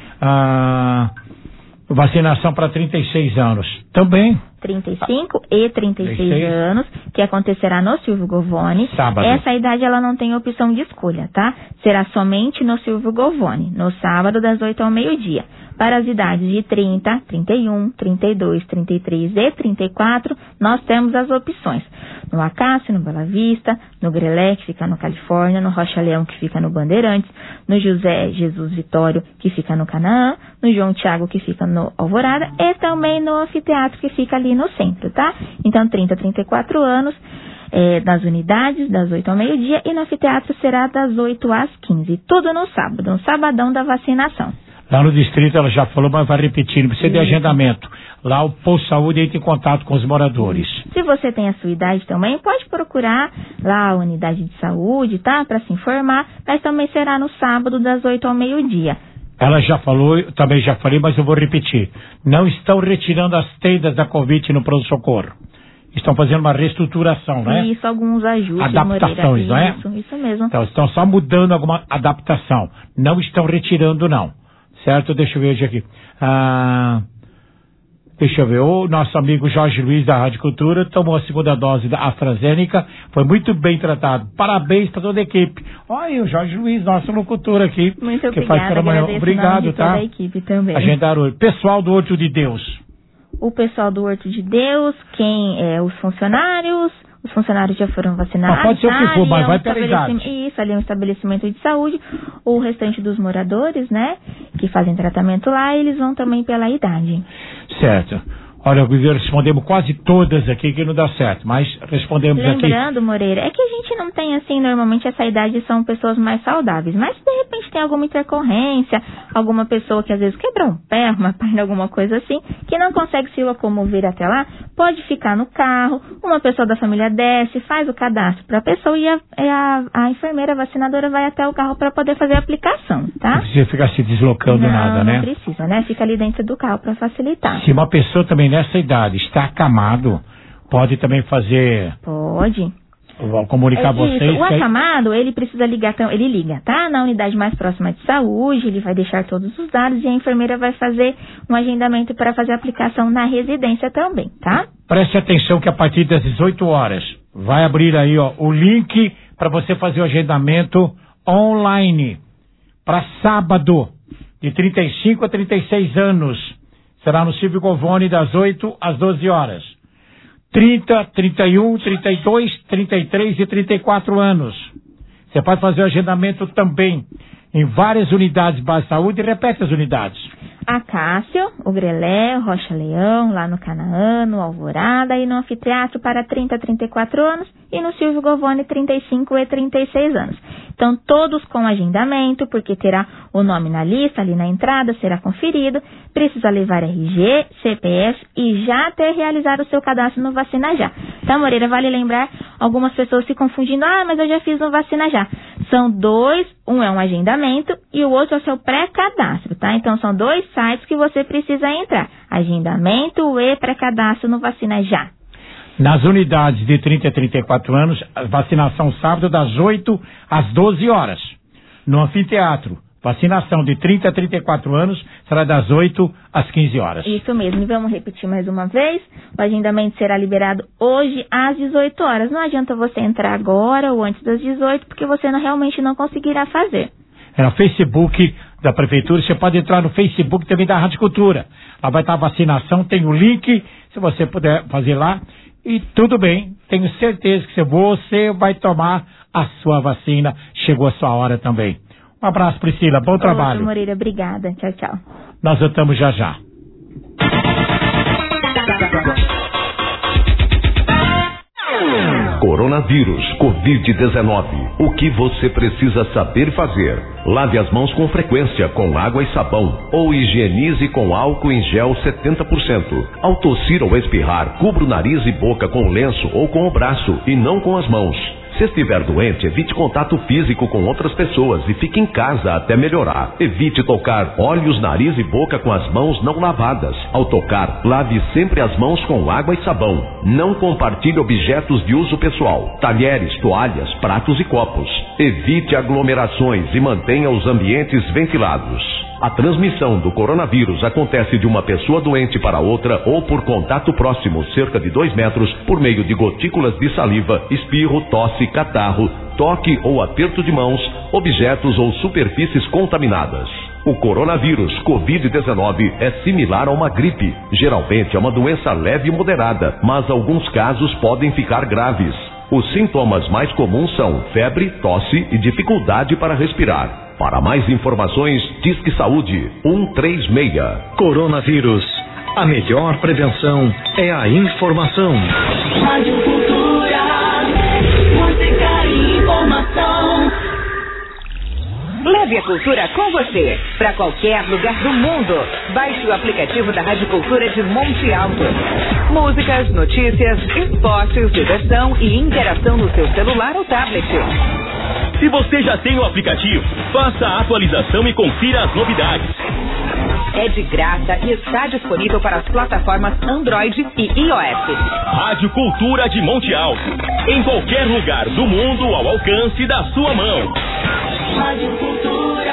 Vacinação para 36 anos. Também. 35 e 36 anos, que acontecerá no Silvio Govoni. Sábado. Essa idade ela não tem opção de escolha, tá? Será somente no Silvio Govoni, no sábado das 8 ao meio-dia. Para as idades de 30, 31, 32, 33 e 34, nós temos as opções. No Acácio, no Bela Vista, no Grelé, que fica no Califórnia, no Rocha Leão, que fica no Bandeirantes, no José Jesus Vitório, que fica no Canaã, no João Tiago, que fica no Alvorada, e também no Anfiteatro, que fica ali no centro, tá? Então, 30 a 34 anos, das unidades, das 8 ao meio-dia, e no Anfiteatro será das 8 às 15. Tudo no sábado, no sabadão da vacinação. Lá no distrito ela já falou, mas vai repetir, não precisa de agendamento. Lá o posto de saúde entra em contato com os moradores. Se você tem a sua idade também, pode procurar lá a unidade de saúde, tá? Para se informar, mas também será no sábado das 8 ao meio-dia. Ela já falou, eu também já falei, mas eu vou repetir. Não estão retirando as tendas da Covid no pronto-socorro. Estão fazendo uma reestruturação, né? Isso, alguns ajustes, adaptações, Moreira. não é? Isso mesmo. Então, estão só mudando alguma adaptação. Não estão retirando, não. Certo? Deixa eu ver aqui. Deixa eu ver. O nosso amigo Jorge Luiz da Rádio Cultura tomou a segunda dose da AstraZeneca. Foi muito bem tratado. Parabéns para toda a equipe. Olha, o Jorge Luiz, nosso locutor aqui. Muito que obrigada. faz pela manhã. Obrigado, tá? A equipe também. Agendaram hoje. Pessoal do Horto de Deus. O pessoal do Horto de Deus, os funcionários. Os funcionários já foram vacinados. Mas pode ser o que for, mas vai pela idade. Isso, ali é um estabelecimento de saúde. O restante dos moradores, né, que fazem tratamento lá, eles vão também pela idade. Certo. Olha, respondemos quase todas aqui que não dá certo, mas respondemos aqui. Lembrando, Moreira, é que a gente não tem assim, normalmente essa idade são pessoas mais saudáveis, mas de repente tem alguma intercorrência, alguma pessoa que às vezes quebrou um pé, uma perna, alguma coisa assim, que não consegue se locomover até lá, pode ficar no carro, uma pessoa da família desce, faz o cadastro para a pessoa e a enfermeira vacinadora vai até o carro para poder fazer a aplicação, tá? Não precisa ficar se deslocando nada, né? Não precisa, né? Fica ali dentro do carro para facilitar. Se uma pessoa também nessa idade está acamado, pode também fazer... Pode. Vou comunicar vocês. O acamado, ele precisa ligar, ele liga, tá? Na unidade mais próxima de saúde, ele vai deixar todos os dados e a enfermeira vai fazer um agendamento para fazer a aplicação na residência também, tá? Preste atenção que a partir das 18 horas vai abrir aí, ó, o link para você fazer o agendamento online para sábado, de 35 a 36 anos. Será no Silvio Govoni, das 8 às 12 horas. 30, 31, 32, 33 e 34 anos. Você pode fazer o agendamento também em várias unidades de base de saúde e repete as unidades. Acácio, o Grelé, Rocha Leão, lá no Canaã, no Alvorada e no Anfiteatro para 30 a 34 anos e no Silvio Govoni 35 e 36 anos. Então, todos com agendamento, porque terá o nome na lista, ali na entrada, será conferido, precisa levar RG, CPF e já ter realizado o seu cadastro no Vacina Já. Tá, Moreira? Vale lembrar, algumas pessoas se confundindo, mas eu já fiz no Vacina Já. São dois, um é um agendamento e o outro é o seu pré-cadastro, tá? Então, são dois sites que você precisa entrar, agendamento e pré-cadastro no Vacina Já. Nas unidades de 30 a 34 anos, a vacinação sábado das 8 às 12 horas. No anfiteatro, vacinação de 30 a 34 anos será das 8 às 15 horas. Isso mesmo, e vamos repetir mais uma vez, o agendamento será liberado hoje às 18 horas. Não adianta você entrar agora ou antes das 18, porque você realmente não conseguirá fazer. É no Facebook da Prefeitura, você pode entrar no Facebook também da Rádio Cultura. Lá vai estar a vacinação, tem o link, se você puder fazer lá. E tudo bem, tenho certeza que você vai tomar a sua vacina. Chegou a sua hora também. Um abraço, Priscila. Bom trabalho. Moreira, obrigada. Tchau, tchau. Nós voltamos já já. Coronavírus, Covid-19. O que você precisa saber fazer? Lave as mãos com frequência com água e sabão ou higienize com álcool em gel 70%. Ao tossir ou espirrar, cubra o nariz e boca com lenço ou com o braço e não com as mãos. Se estiver doente, evite contato físico com outras pessoas e fique em casa até melhorar. Evite tocar olhos, nariz e boca com as mãos não lavadas. Ao tocar, lave sempre as mãos com água e sabão. Não compartilhe objetos de uso pessoal, talheres, toalhas, pratos e copos. Evite aglomerações e mantenha os ambientes ventilados. A transmissão do coronavírus acontece de uma pessoa doente para outra ou por contato próximo, cerca de 2 metros, por meio de gotículas de saliva, espirro, tosse, catarro, toque ou aperto de mãos, objetos ou superfícies contaminadas. O coronavírus Covid-19 é similar a uma gripe. Geralmente é uma doença leve e moderada, mas alguns casos podem ficar graves. Os sintomas mais comuns são febre, tosse e dificuldade para respirar. Para mais informações, Disque Saúde 136. Coronavírus. A melhor prevenção é a informação. Rádio Cultura, música e informação. Leve a cultura com você, para qualquer lugar do mundo. Baixe o aplicativo da Rádio Cultura de Monte Alto. Músicas, notícias, esportes, diversão e interação no seu celular ou tablet. Se você já tem o aplicativo, faça a atualização e confira as novidades. É de graça e está disponível para as plataformas Android e iOS. Rádio Cultura de Monte Alto. Em qualquer lugar do mundo ao alcance da sua mão. Rádio Cultura,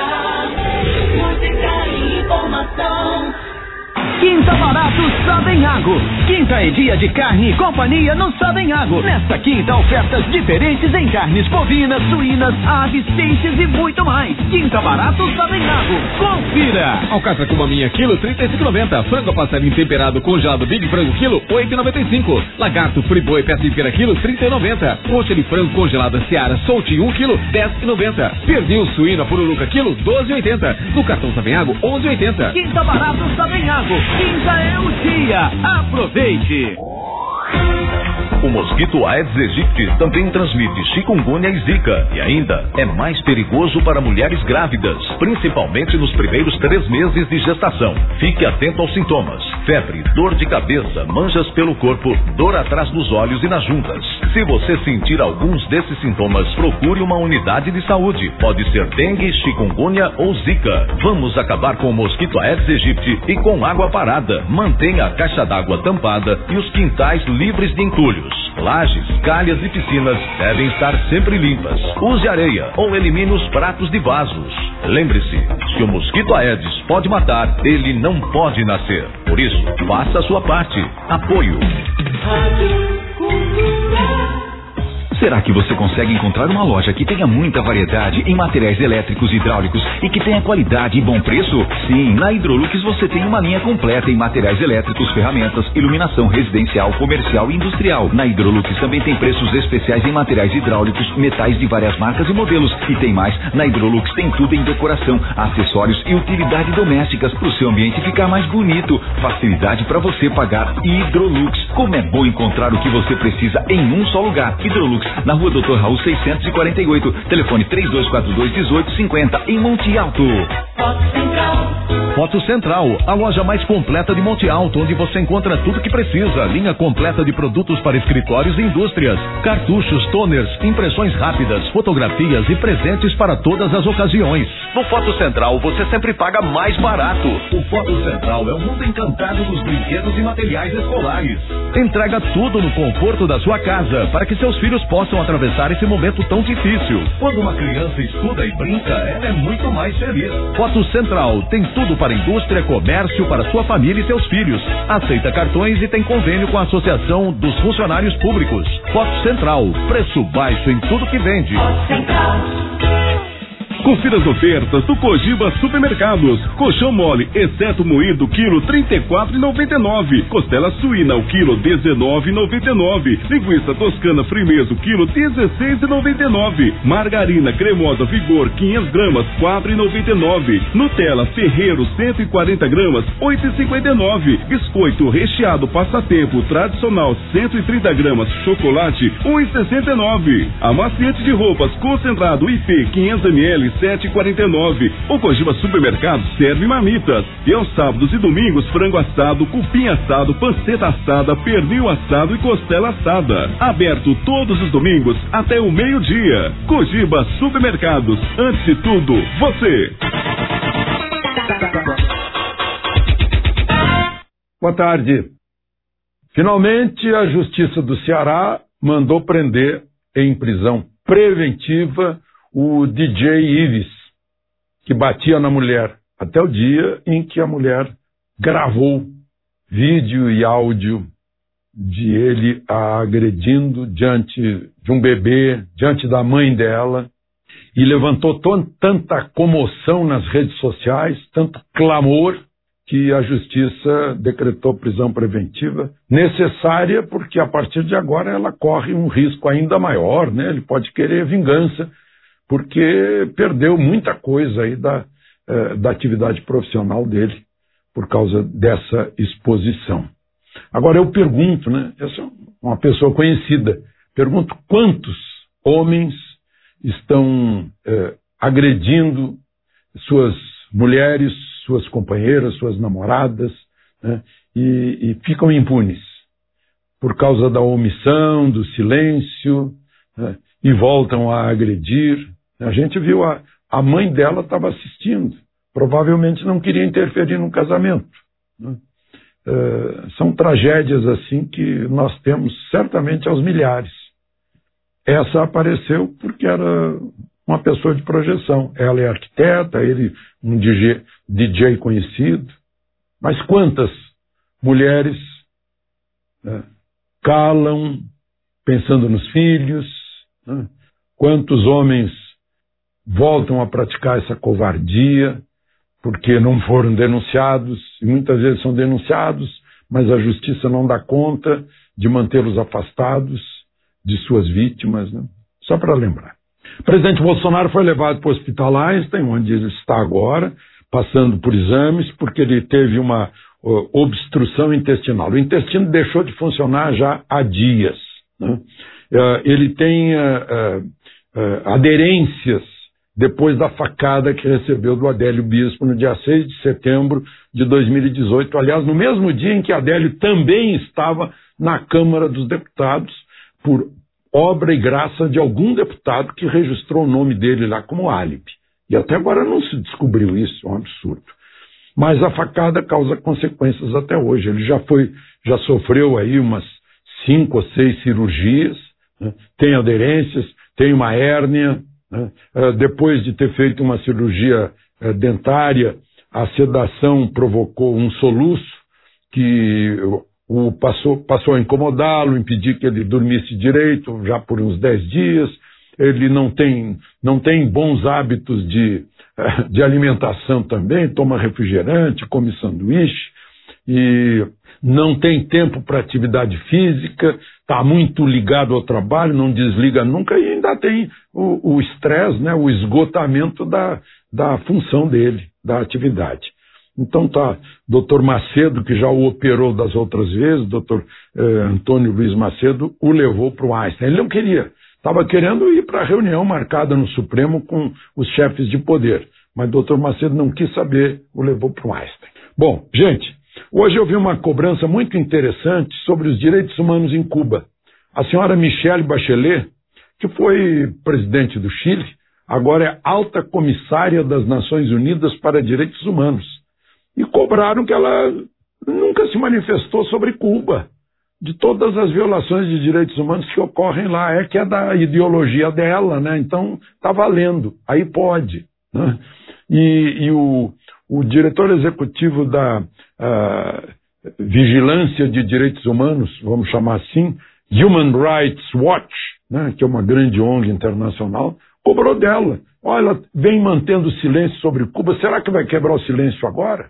música e informação. Quinta Barato Sabenhago. Quinta é dia de carne e companhia no Sabenhago. Nesta quinta, ofertas diferentes em carnes bovinas, suínas, aves, peixes e muito mais. Quinta Barato Sabenhago. Confira! Alcatra com maminha, quilo 35,90. Frango passarinho temperado congelado Big Frango, quilo 8,95. Lagarto friboi peça inteira, quilo 30,90. Coxa de frango congelada Seara Solte 1 quilo 10,90. Pernil suína pururuca, quilo 12,80. No cartão Sabenhago, 11,80. Quinta Barato Sabenhago. Quinta é o dia. Aproveite! O mosquito Aedes aegypti também transmite chikungunya e zika e ainda é mais perigoso para mulheres grávidas, principalmente nos primeiros 3 meses de gestação. Fique atento aos sintomas: febre, dor de cabeça, manchas pelo corpo, dor atrás dos olhos e nas juntas. Se você sentir alguns desses sintomas, procure uma unidade de saúde. Pode ser dengue, chikungunya ou zika. Vamos acabar com o mosquito Aedes aegypti e com água parada. Mantenha a caixa d'água tampada e os quintais livres de entulhos. Lajes, calhas e piscinas devem estar sempre limpas. Use areia ou elimine os pratos de vasos. Lembre-se, se o mosquito Aedes pode matar, ele não pode nascer. Por isso, faça a sua parte. Apoio. Será que você consegue encontrar uma loja que tenha muita variedade em materiais elétricos e hidráulicos e que tenha qualidade e bom preço? Sim, na Hidrolux você tem uma linha completa em materiais elétricos, ferramentas, iluminação residencial, comercial e industrial. Na Hidrolux também tem preços especiais em materiais hidráulicos, metais de várias marcas e modelos. E tem mais, na Hidrolux tem tudo em decoração, acessórios e utilidades domésticas para o seu ambiente ficar mais bonito. Facilidade para você pagar. Hidrolux. Como é bom encontrar o que você precisa em um só lugar. Hidrolux, na rua Dr. Raul 648, telefone 3242-1850, em Monte Alto. Foto Central, a loja mais completa de Monte Alto, onde você encontra tudo que precisa. Linha completa de produtos para escritórios e indústrias, cartuchos, toners, impressões rápidas, fotografias e presentes para todas as ocasiões. No Foto Central você sempre paga mais barato. O Foto Central é o mundo encantado dos brinquedos e materiais escolares. Entrega tudo no conforto da sua casa, para que seus filhos possam atravessar esse momento tão difícil. Quando uma criança estuda e brinca, ela é muito mais feliz. Foto Central tem tudo para indústria, comércio, para sua família e seus filhos. Aceita cartões e tem convênio com a Associação dos Funcionários Públicos. Foto Central, preço baixo em tudo que vende. Confira as ofertas do Cogiba Supermercados. Colchão mole, exceto moído, quilo R$34,99. Costela suína, o quilo R$19,99. Linguiça toscana Frimeso, quilo R$16,99. Margarina cremosa Vigor, 500 gramas, R$4,99. Nutella Ferreiro, 140 gramas, R$8,59. Biscoito recheado Passatempo tradicional, 130 gramas, chocolate, R$1,69. Amaciante de roupas concentrado IP, 500 ml, R$7,49. O Cogiba Supermercado serve marmitas. E aos sábados e domingos, frango assado, cupim assado, panceta assada, pernil assado e costela assada. Aberto todos os domingos até o meio-dia. Cogiba Supermercados. Antes de tudo, você. Boa tarde. Finalmente, a Justiça do Ceará mandou prender em prisão preventiva o DJ Ives, que batia na mulher, até o dia em que a mulher gravou vídeo e áudio de ele a agredindo diante de um bebê, diante da mãe dela, e levantou tanta comoção nas redes sociais, tanto clamor, que a Justiça decretou prisão preventiva necessária, porque a partir de agora ela corre um risco ainda maior, né? Ele pode querer vingança, porque perdeu muita coisa aí da atividade profissional dele por causa dessa exposição. Agora eu pergunto, né? Eu sou uma pessoa conhecida, pergunto quantos homens estão agredindo suas mulheres, suas companheiras, suas namoradas, né? E ficam impunes por causa da omissão, do silêncio, né? E voltam a agredir. A gente viu a mãe dela estava assistindo, provavelmente não queria interferir no casamento, né? São tragédias assim que nós temos certamente aos milhares. Essa apareceu porque era uma pessoa de projeção. Ela é arquiteta, ele um DJ conhecido. Mas quantas mulheres calam pensando nos filhos, né? Quantos homens voltam a praticar essa covardia porque não foram denunciados, e muitas vezes são denunciados, mas a justiça não dá conta de mantê-los afastados de suas vítimas, né? Só para lembrar. O presidente Bolsonaro foi levado para o Hospital Einstein, onde ele está agora, passando por exames, porque ele teve uma obstrução intestinal. O intestino deixou de funcionar já há dias, né? Ele tem aderências depois da facada que recebeu do Adélio Bispo no dia 6 de setembro de 2018. Aliás, no mesmo dia em que Adélio também estava na Câmara dos Deputados, por obra e graça de algum deputado que registrou o nome dele lá como álibi. E até agora não se descobriu isso, é um absurdo. Mas a facada causa consequências até hoje. Ele já sofreu aí umas 5 ou 6 cirurgias, né? Tem aderências, tem uma hérnia, né? Depois de ter feito uma cirurgia dentária, a sedação provocou um soluço que passou a incomodá-lo, impedir que ele dormisse direito já por uns 10 dias. Ele não tem bons hábitos de alimentação também, toma refrigerante, come sanduíche, e não tem tempo para atividade física, está muito ligado ao trabalho, não desliga nunca, e ainda tem o estresse, né, o esgotamento da função dele, da atividade. Então tá, Dr. Macedo, que já o operou das outras vezes, Dr. Antônio Luiz Macedo, o levou para o Einstein. Ele não queria, estava querendo ir para a reunião marcada no Supremo com os chefes de poder, mas Dr. Macedo não quis saber, o levou para o Einstein. Bom, gente, hoje eu vi uma cobrança muito interessante sobre os direitos humanos em Cuba. A senhora Michelle Bachelet, que foi presidente do Chile, agora é alta comissária das Nações Unidas para Direitos Humanos. E cobraram que ela nunca se manifestou sobre Cuba, de todas as violações de direitos humanos que ocorrem lá. Que é da ideologia dela, né? Então tá valendo, aí pode, né? E o diretor executivo da Vigilância de Direitos Humanos, vamos chamar assim, Human Rights Watch, né, que é uma grande ONG internacional, cobrou dela. Olha, ela vem mantendo silêncio sobre Cuba, será que vai quebrar o silêncio agora?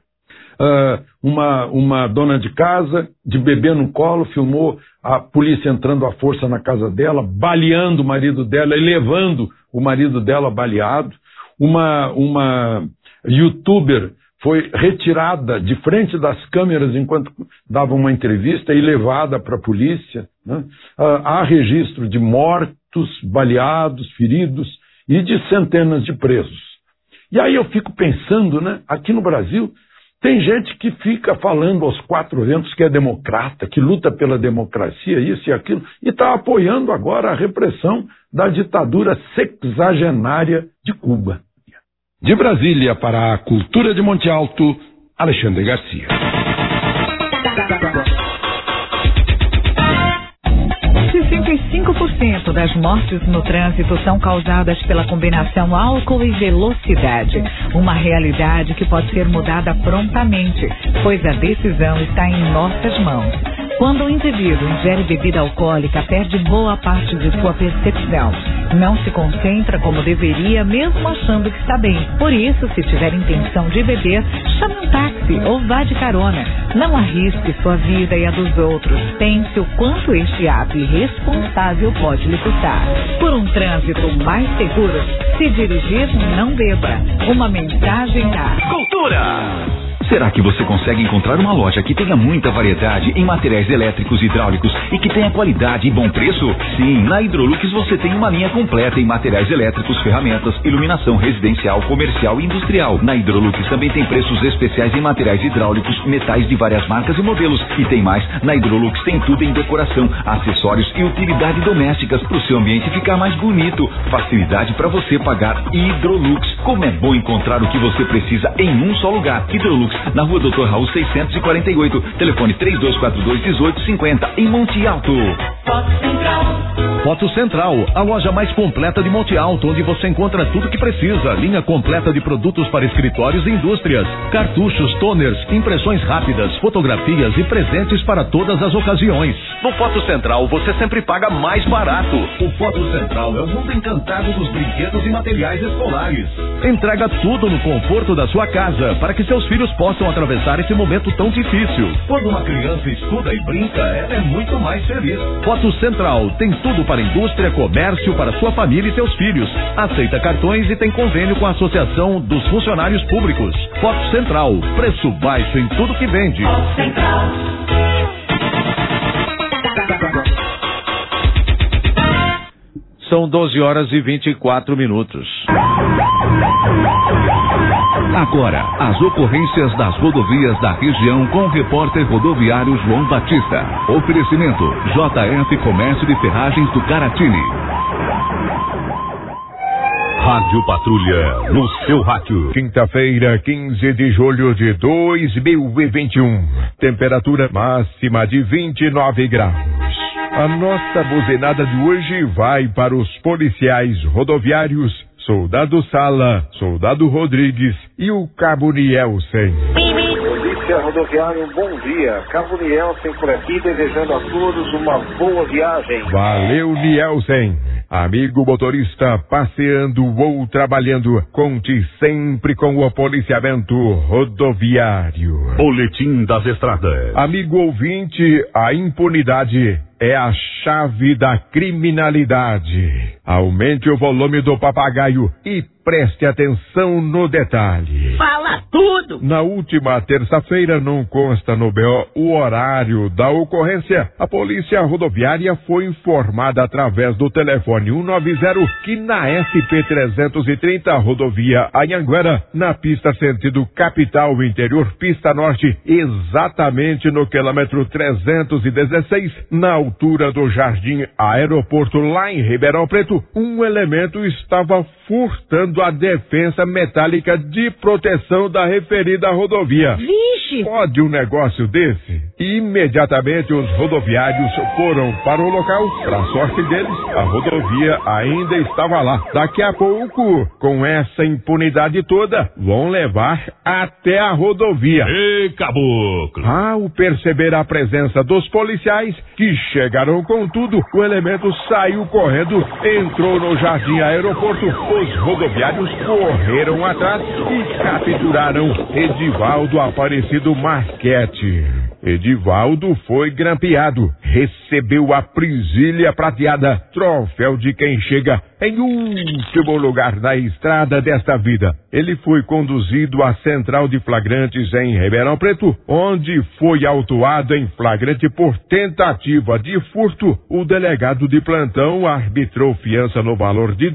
Uma dona de casa, de bebê no colo, filmou a polícia entrando à força na casa dela, baleando o marido dela e levando o marido dela baleado. Uma youtuber foi retirada de frente das câmeras enquanto dava uma entrevista e levada para a polícia, né? Há registro de mortos, baleados, feridos e de centenas de presos. E aí eu fico pensando, né, aqui no Brasil, tem gente que fica falando aos 4 ventos que é democrata, que luta pela democracia, isso e aquilo, e está apoiando agora a repressão da ditadura sexagenária de Cuba. De Brasília para a Cultura de Monte Alto, Alexandre Garcia. 65% das mortes no trânsito são causadas pela combinação álcool e velocidade. Uma realidade que pode ser mudada prontamente, pois a decisão está em nossas mãos. Quando o indivíduo ingere bebida alcoólica, perde boa parte de sua percepção. Não se concentra como deveria, mesmo achando que está bem. Por isso, se tiver intenção de beber, chame um táxi ou vá de carona. Não arrisque sua vida e a dos outros. Pense o quanto este ato irresponsável pode lhe custar. Por um trânsito mais seguro, se dirigir, não beba. Uma mensagem da Cultura. Será que você consegue encontrar uma loja que tenha muita variedade em materiais elétricos e hidráulicos e que tenha qualidade e bom preço? Sim, na Hidrolux você tem uma linha completa em materiais elétricos, ferramentas, iluminação residencial, comercial e industrial. Na Hidrolux também tem preços especiais em materiais hidráulicos, metais de várias marcas e modelos. E tem mais, na Hidrolux tem tudo em decoração, acessórios e utilidades domésticas para o seu ambiente ficar mais bonito. Facilidade para você pagar Hidrolux. Como é bom encontrar o que você precisa em um só lugar. Hidrolux, na Rua Doutor Raul 648, telefone 3242-1850, em Monte Alto. Foto Central, a loja mais completa de Monte Alto, onde você encontra tudo que precisa. Linha completa de produtos para escritórios e indústrias, cartuchos, toners, impressões rápidas, fotografias e presentes para todas as ocasiões. No Foto Central você sempre paga mais barato. O Foto Central é o mundo encantado dos brinquedos e materiais escolares. Entrega tudo no conforto da sua casa, para que seus filhos possam atravessar esse momento tão difícil. Quando uma criança estuda e brinca, ela é muito mais feliz. Foto Central tem tudo para indústria, comércio, para sua família e seus filhos. Aceita cartões e tem convênio com a Associação dos Funcionários Públicos. Foto Central, preço baixo em tudo que vende. São 12 horas e 24 minutos. Agora, as ocorrências das rodovias da região com o repórter rodoviário João Batista. Oferecimento: JF Comércio de Ferragens do Caratini. Rádio Patrulha, no seu rádio. Quinta-feira, 15 de julho de 2021. Temperatura máxima de 29 graus. A nossa buzinada de hoje vai para os policiais rodoviários Soldado Sala, Soldado Rodrigues e o Cabo Nielsen. Polícia Rodoviária, bom dia. Cabo Nielsen por aqui, desejando a todos uma boa viagem. Valeu, Nielsen. Amigo motorista, passeando ou trabalhando, conte sempre com o policiamento rodoviário. Boletim das Estradas. Amigo ouvinte, a impunidade é a chave da criminalidade. Aumente o volume do papagaio e preste atenção no detalhe. Fala tudo! Na última terça-feira, não consta no BO o horário da ocorrência. A Polícia Rodoviária foi informada através do telefone 190 que na SP-330, rodovia Anhanguera, na pista sentido capital interior, pista norte, exatamente no quilômetro 316, na altura do Jardim Aeroporto, lá em Ribeirão Preto, um elemento estava furtando a defensa metálica de proteção da referida rodovia. Vixe! Pode um negócio desse? Imediatamente os rodoviários foram para o local. Para sorte deles, a rodovia ainda estava lá. Daqui a pouco, com essa impunidade toda, vão levar até a rodovia. Ei, caboclo! Ao perceber a presença dos policiais, que chegaram com tudo, o elemento saiu correndo, entrou no Jardim Aeroporto. Os rodoviários correram atrás e capturaram Edivaldo Aparecido Marquete. Edivaldo foi grampeado, recebeu a prisilha prateada, troféu de quem chega em último lugar na estrada desta vida. Ele foi conduzido à central de flagrantes em Ribeirão Preto, onde foi autuado em flagrante por tentativa de furto. O delegado de plantão arbitrou fiança no valor de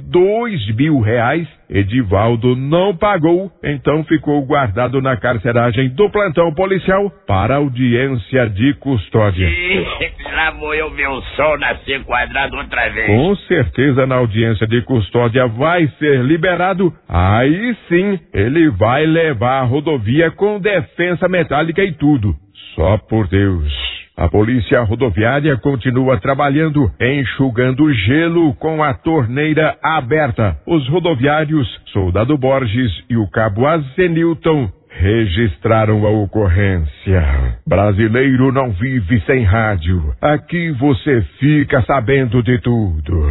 R$2.000. Edivaldo não pagou, então ficou guardado na carceragem do plantão policial para audiência de custódia. Lá vou eu ver o sol nascer quadrado outra vez. Com certeza na audiência de custódia vai ser liberado. Aí sim, ele vai levar a rodovia com defensa metálica e tudo. Só por Deus. A Polícia Rodoviária continua trabalhando, enxugando gelo com a torneira aberta. Os rodoviários Soldado Borges e o Cabo Azenilton registraram a ocorrência. Brasileiro não vive sem rádio. Aqui você fica sabendo de tudo.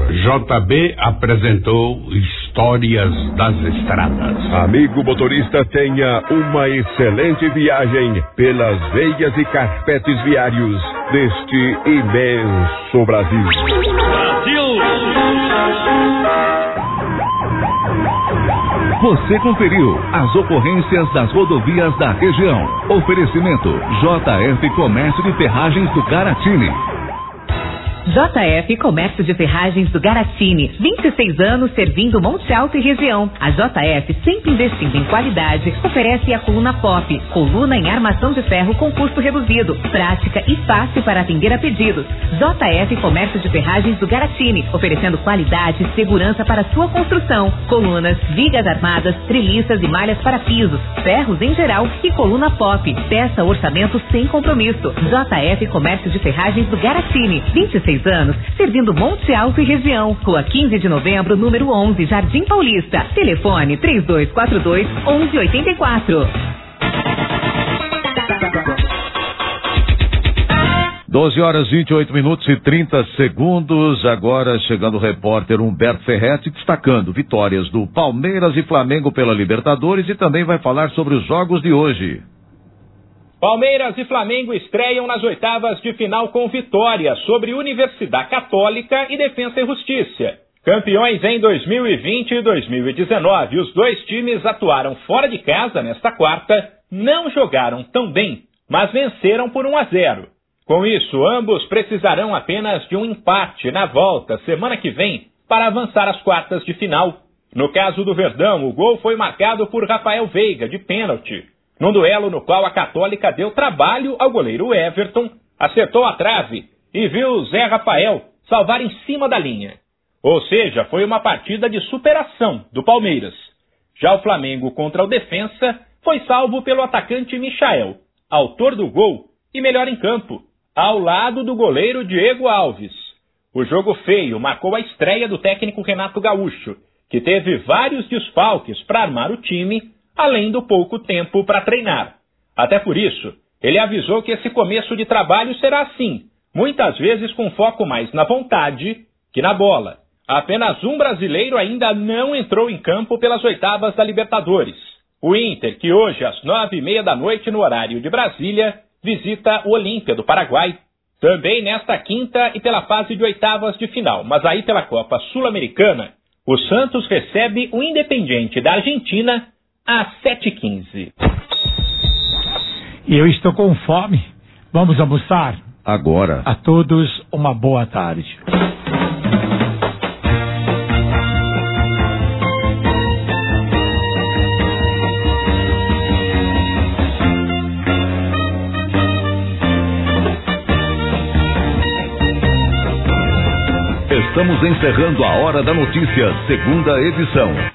JB apresentou Histórias das Estradas. Amigo motorista, tenha uma excelente viagem pelas veias e carpetes viários deste imenso Brasil. Você conferiu as ocorrências das rodovias da região. Oferecimento: JF Comércio de Ferragens do Caratini. JF Comércio de Ferragens do Garatini, 26 anos servindo Monte Alto e região. A JF, sempre investindo em qualidade, oferece a coluna Pop, coluna em armação de ferro com custo reduzido, prática e fácil para atender a pedidos. JF Comércio de Ferragens do Garatini, oferecendo qualidade e segurança para sua construção. Colunas, vigas armadas, treliças e malhas para pisos, ferros em geral e coluna Pop. Peça orçamento sem compromisso. JF Comércio de Ferragens do Garatini, 26 anos, servindo Monte Alto e região. Rua 15 de novembro, número 11, Jardim Paulista. Telefone 3242-1184. 12 horas 28 minutos e 30 segundos. Agora chegando o repórter Humberto Ferretti, destacando vitórias do Palmeiras e Flamengo pela Libertadores, e também vai falar sobre os jogos de hoje. Palmeiras e Flamengo estreiam nas oitavas de final com vitória sobre Universidade Católica e Defensa e Justiça. Campeões em 2020 e 2019, os dois times atuaram fora de casa nesta quarta, não jogaram tão bem, mas venceram por 1-0. Com isso, ambos precisarão apenas de um empate na volta semana que vem para avançar às quartas de final. No caso do Verdão, o gol foi marcado por Rafael Veiga, de pênalti, num duelo no qual a Católica deu trabalho ao goleiro Everton, acertou a trave e viu Zé Rafael salvar em cima da linha. Ou seja, foi uma partida de superação do Palmeiras. Já o Flamengo contra o Defensa foi salvo pelo atacante Michael, autor do gol e melhor em campo, ao lado do goleiro Diego Alves. O jogo feio marcou a estreia do técnico Renato Gaúcho, que teve vários desfalques para armar o time, além do pouco tempo para treinar. Até por isso, ele avisou que esse começo de trabalho será assim, muitas vezes com foco mais na vontade que na bola. Apenas um brasileiro ainda não entrou em campo pelas oitavas da Libertadores. O Inter, que hoje às 9h30 da noite no horário de Brasília, visita o Olímpia do Paraguai. Também nesta quinta e pela fase de oitavas de final, mas aí pela Copa Sul-Americana, o Santos recebe o Independiente da Argentina às 7h15. E eu estou com fome. Vamos almoçar? Agora. A todos, uma boa tarde. Estamos encerrando a Hora da Notícia, segunda edição.